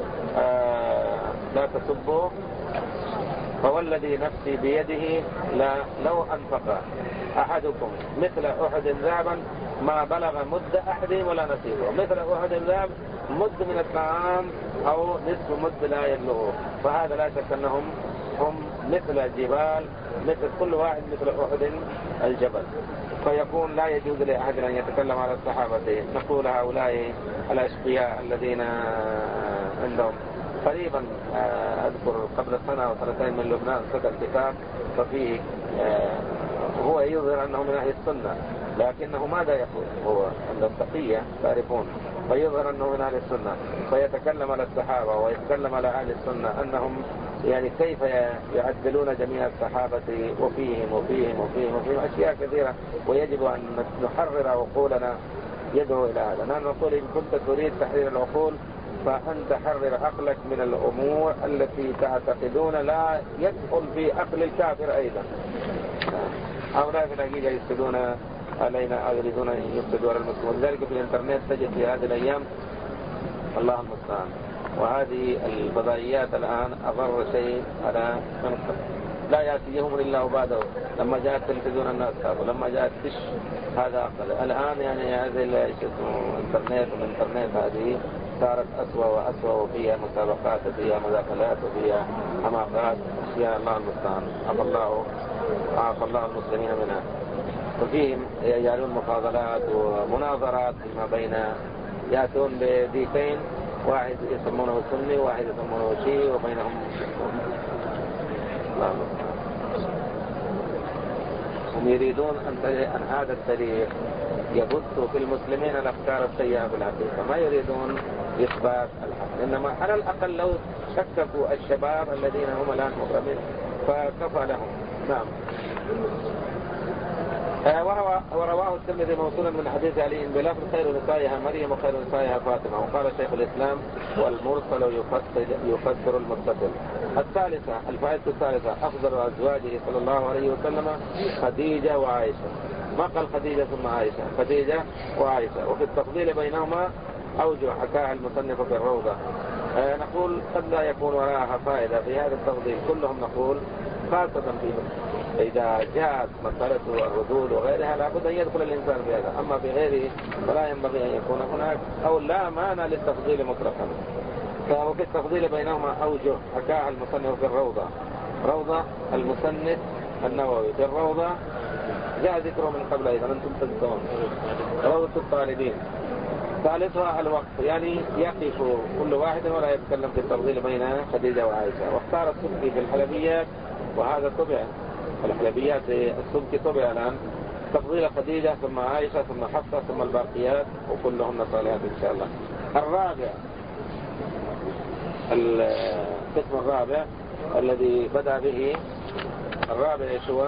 آه لا تسبوا، فوالذي نفسي بيده لا لو أنفق أحدكم مثل أحد ذهبا ما بلغ مد أحدهم ولا نصيبه. مثل أحد ذهب مد من الطعام أو نصف مد لا يبلغه، فهذا لا شك أنهم هم مثل جبال، مثل كل واحد مثل أحد الجبل. فيكون لا يجوز لأحد أن يتكلم على الصحابة. نقول هؤلاء الأشقياء الذين عندهم قريبا أذكر قبل سنة أو سنتين من لبنان صدر كتاب ففيه هو يظهر أنه من أهل السنة، لكنه ماذا يقول؟ هو عندهم تقية تعرفون، فيظهر أنه من أهل السنة، فيتكلم على الصحابة ويتكلم على أهل السنة أنهم يعني كيف يعدلون جميع الصحابة وفيهم وفيهم وفيهم وفيهم أشياء كثيرة، ويجب أن نحرر عقولنا. يدعو إلى هذا. نحن نقول إن كنت تريد تحرير العقول فأنت حرر عقلك من الأمور التي تعتقدون لا يدخل في عقل الكافر أيضا. هؤلاء في الحقيقة يفسدون علينا أو يريدون أن يفسدوا على المسلمين. ولذلك في الإنترنت تجد في هذه الأيام الله المستعان، وهذه الفضائيات الآن أضر شيء على من لا يأتيهم إلا وبعده. لما جاءت تلفزيون الناس خافوا، لما جاءت تش هذا أقل. الآن يعني هذه الإنترنت والإنترنت هذه صارت أسوأ وأسوأ، وفيها مسابقات وفيها مداخلات وفيها حماقات، يا الله المستعان. عفى الله عافى الله المسلمين منها. وفيهم يجعلون مفاضلات ومناظرات فيما بين، يأتون بديكين، واحد يسمونه سني وواحد يسمونه شيعي وبينهم الله المستعان. هم يريدون أن هذا التاريخ يبث في المسلمين الأفكار السيئة في الحقيقة، ما يريدون إثبات الحق. إنما على الأقل لو شككوا الشباب الذين هم الآن مغرمين فكفى لهم. نعم. وهو ورواه الترمذي موصولا من حديث علي بلفظ خير نسائها مريم وخير نسائها فاطمة. وقال شيخ الإسلام والمرسل يفسر, يفسر المتصل. الثالثة الفائدة الثالثة أفضل أزواجه صلى الله عليه وسلم خديجة وعائشة. ما قال خديجة ثم عائشة، خديجة وعائشة. وفي التفضيل بينهما أوجه حكاها المصنف في الروضة. آه نقول قد لا يكون وراءها فائدة في هذا التفضيل، كلهم نقول خاصة في إذا جاءت مسألة الردود وغيرها لابد أن يدخل الإنسان في هذا، أما في غيره فلا ينبغي أن يكون هناك أو لا مانع للتفضيل مطلقا. وفي التفضيل بينهما أوجه حكاها المصنف في الروضة. روضة المصنف النووي في الروضة جاء ذكره من قبل أيضا أنتم تذكرون روضة الطالبين. ثالثها الوقف، يعني يقف كل واحد ولا يتكلم في التفضيل بين خديجة وعائشة. واختار السبكي في الحلبيات، وهذا طبع الحلبيات السبكي طبع الآن، تفضيل خديجة ثم عائشة ثم حفصة ثم الباقيات وكلهن صالحات إن شاء الله. الرابع القسم الرابع الذي بدأ به الرابع يشوى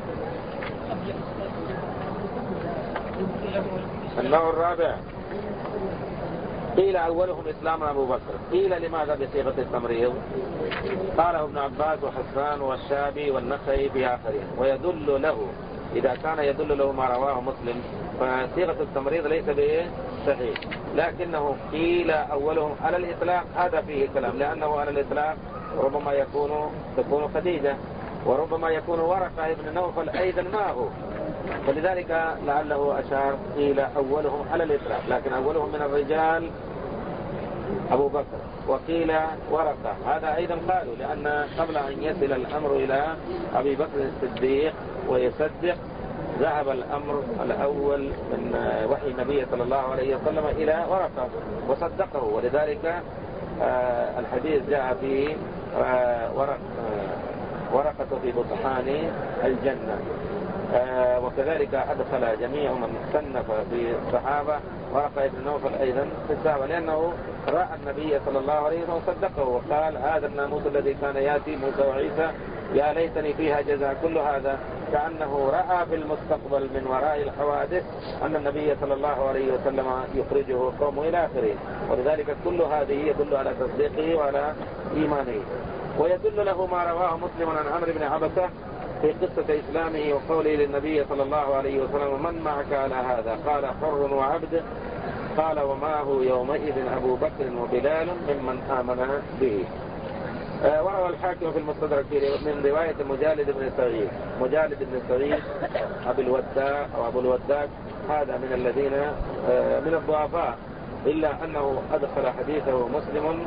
النوع الرابع. قيل أولهم إسلام أبو بكر. قيل لماذا بصيغة التمريض؟ قاله ابن عباس وحسان والشابي والنخعي في آخرين. ويدل له إذا كان يدل له ما رواه مسلم فصيغة التمريض ليس به صحيح، لكنه قيل أولهم على الإطلاق هذا فيه كلام، لأنه على الإطلاق ربما يكون تكون خديجة، وربما يكون ورقة ابن نوفل أيضا معه، فلذلك لعله أشار قيل أولهم على الإطلاق، لكن أولهم من الرجال أبو بكر، وقيل ورقة، هذا أيضا قالوا، لأن قبل أن يصل الأمر إلى أبي بكر الصديق ويصدق ذهب الأمر الأول من وحي النبي صلى الله عليه وسلم إلى ورقة وصدقه، ولذلك الحديث جاء فيه ورق ورقة في بطحان الجنة. آه وكذلك أدخل جميع من صنف في الصحابة ورقة ابن نوفل أيضا في الصحابة، لأنه رأى النبي صلى الله عليه وسلم وصدقه وقال هذا الناموس الذي كان يأتي موسى وعيسى يا ليتني فيها جزاء. كل هذا كأنه رأى في المستقبل من وراء الحوادث أن النبي صلى الله عليه وسلم يخرجه قومه إلى آخره، ولذلك كل هذه يدل على تصديقه وعلى إيمانه. ويدل له ما رواه مسلم عن عمرو بن عبسة في قصة إسلامه وقوله للنبي صلى الله عليه وسلم من معك على هذا؟ قال حر وعبد. قال ومعه يومئذ أبو بكر وبلال ممن آمن به. آه وروى الحاكم في المستدرك من رواية مجالد بن سعيد. مجالد بن سعيد أبو الوداع أو أبو الوداع هذا من الذين آه من الضعفاء، إلا أنه أدخل حديثه مسلم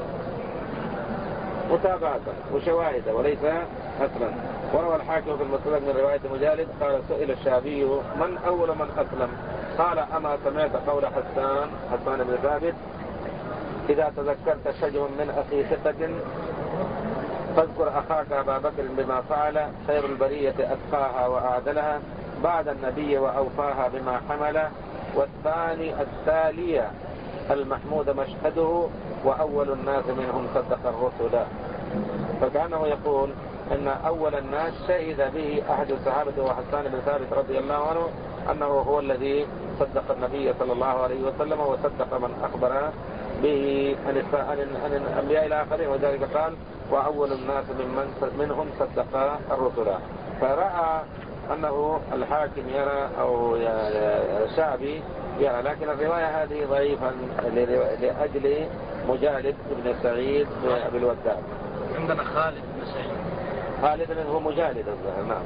متابعة وشواهد وليس أصلا. وروى الحاكم في المستدرك من رواية مجالد قال سئل الشعبي من أول من أسلم؟ قال أما سمعت قول حسان حسان بن ثابت إذا تذكرت شجر من أخي ثقة فاذكر أخاك أبا بكر بما فعل خير البرية أتقاها وأعدلها بعد النبي وأوفاها بما حمل، والثاني التالية المحمود مشهده وأول الناس منهم صدق الرسل. فكأنه يقول أن أول الناس شهد به أحد الصحابة وحسان بن ثابت رضي الله عنه أنه هو الذي صدق النبي صلى الله عليه وسلم وصدق من أخبر به عن الأنبياء إلى آخره، وذلك قال وأول الناس من منهم صدق الرسل. فرأى أنه الحاكم يرى أو شعبي يرى، لكن الرواية هذه ضعيفة لأجل مجالد بن سعيد أبي الوداع. عندنا خالد بن سعيد. خالد هو مجالد الظاهر، نعم.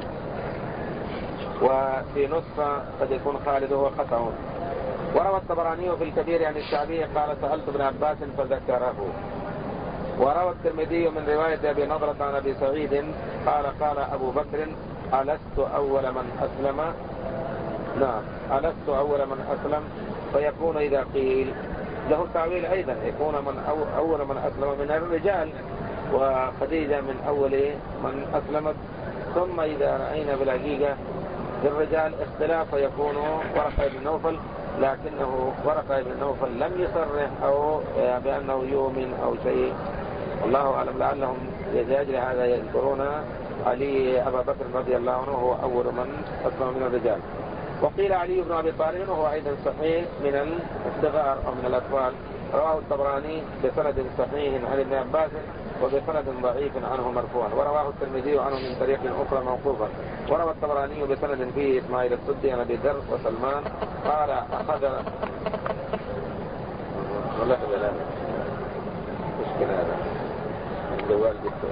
وفي نسخة قد يكون خالد هو قطع. وروى الطبراني في الكبير عن الشعبي قال سألت ابن عباس فذكره. وروى الترمذي من رواية أبي نضرة عن أبي سعيد قال قال أبو بكر ألست أول من أسلم؟ نعم ألست أول من أسلم، فيكون إذا قيل له تعويل أيضا، يكون من أول من أسلم من الرجال، وخديجة من أول من أسلمت. ثم إذا رأينا بالحقيقة في الرجال اختلاف فيكون ورقة بن نوفل، لكنه ورقة بن نوفل لم يصرح أو بأنه يؤمن أو شيء، الله أعلم، لعلهم لأجل هذا يذكرون علي أبا بكر رضي الله عنه هو أول من أسلم من الرجال. وقيل علي بن أبي طالب وهو أيضا صحيح من الصغار أو من الأطفال. رواه الطبراني بسند صحيح عن ابن عباس وبسند ضعيف عنه مرفوعا، ورواه الترمذي عنه من طريق أخرى موقوفا. وروى الطبراني بسند فيه إسماعيل السدي عن أبي ذر وسلمان قال أخذ والله لا مشكلة هذا الجوال جدا.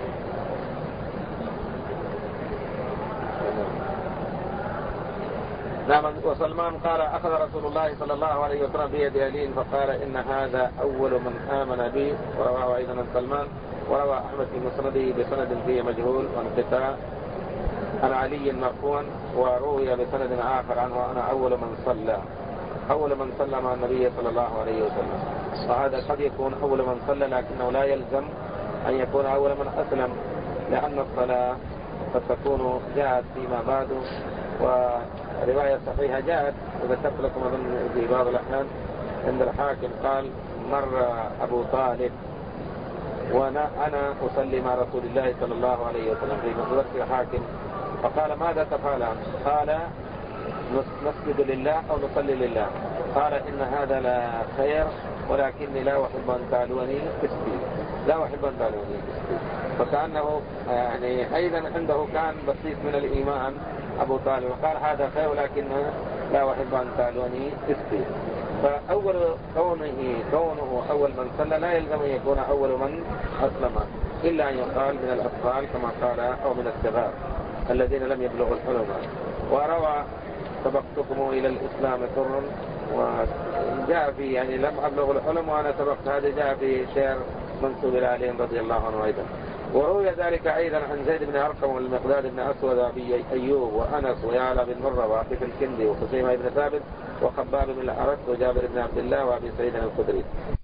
نعم. وسلمان قال أخذ رسول الله صلى الله عليه وسلم بيد علي فقال إن هذا أول من آمن بي، ورواه أيضا عن سلمان. وروى أحمد في مسنده بسند فيه مجهول وانقطاع عن علي مرفوعا، وروي بسند آخر عنه أنا أول من صلى أول من صلى مع النبي صلى الله عليه وسلم. وهذا قد يكون أول من صلى، لكنه لا يلزم أن يكون أول من أسلم، لأن الصلاة قد تكون جاءت فيما بعد. ورواية صحيحة جاءت وذكرت لكم أظن في بعض الأحيان عند الحاكم قال مر أبو طالب وأنا أنا أصلي مع رسول الله صلى الله عليه وسلم في مصدر الحاكم، فقال ماذا تفعلان؟ قال نسجد لله أو نصلي لله. قال إن هذا لا خير ولكني لا أحب أن تعلوني اسمي، لا أحب أن تعلوني اسمي. فكأنه يعني أيضا عنده كان بسيط من الإيمان أبو طالب وقال هذا خير ولكن لا أحب أن تعلوني اسمي. فأول كونه كونه أول من صلى لا يلزم أن يكون أول من أسلم، إلا أن يقال من الأطفال كما قال أو من الصغار الذين لم يبلغوا الحلم. وروى سبقتكم إلى الإسلام سر، وجاء في يعني لم أبلغ الحلم وأنا سبقت، هذا جاء في شعر منسوب إلى علي رضي الله عنه أيضا. وروي ذلك أيضا عن زيد بن أرقم والمقداد بن أسود وأبي أيوب وأنس ويعلى بن مرة وعقيف الكندي وخزيمة بن ثابت وخباب بن الأرد وجابر بن عبد الله وأبي سعيد الخدري.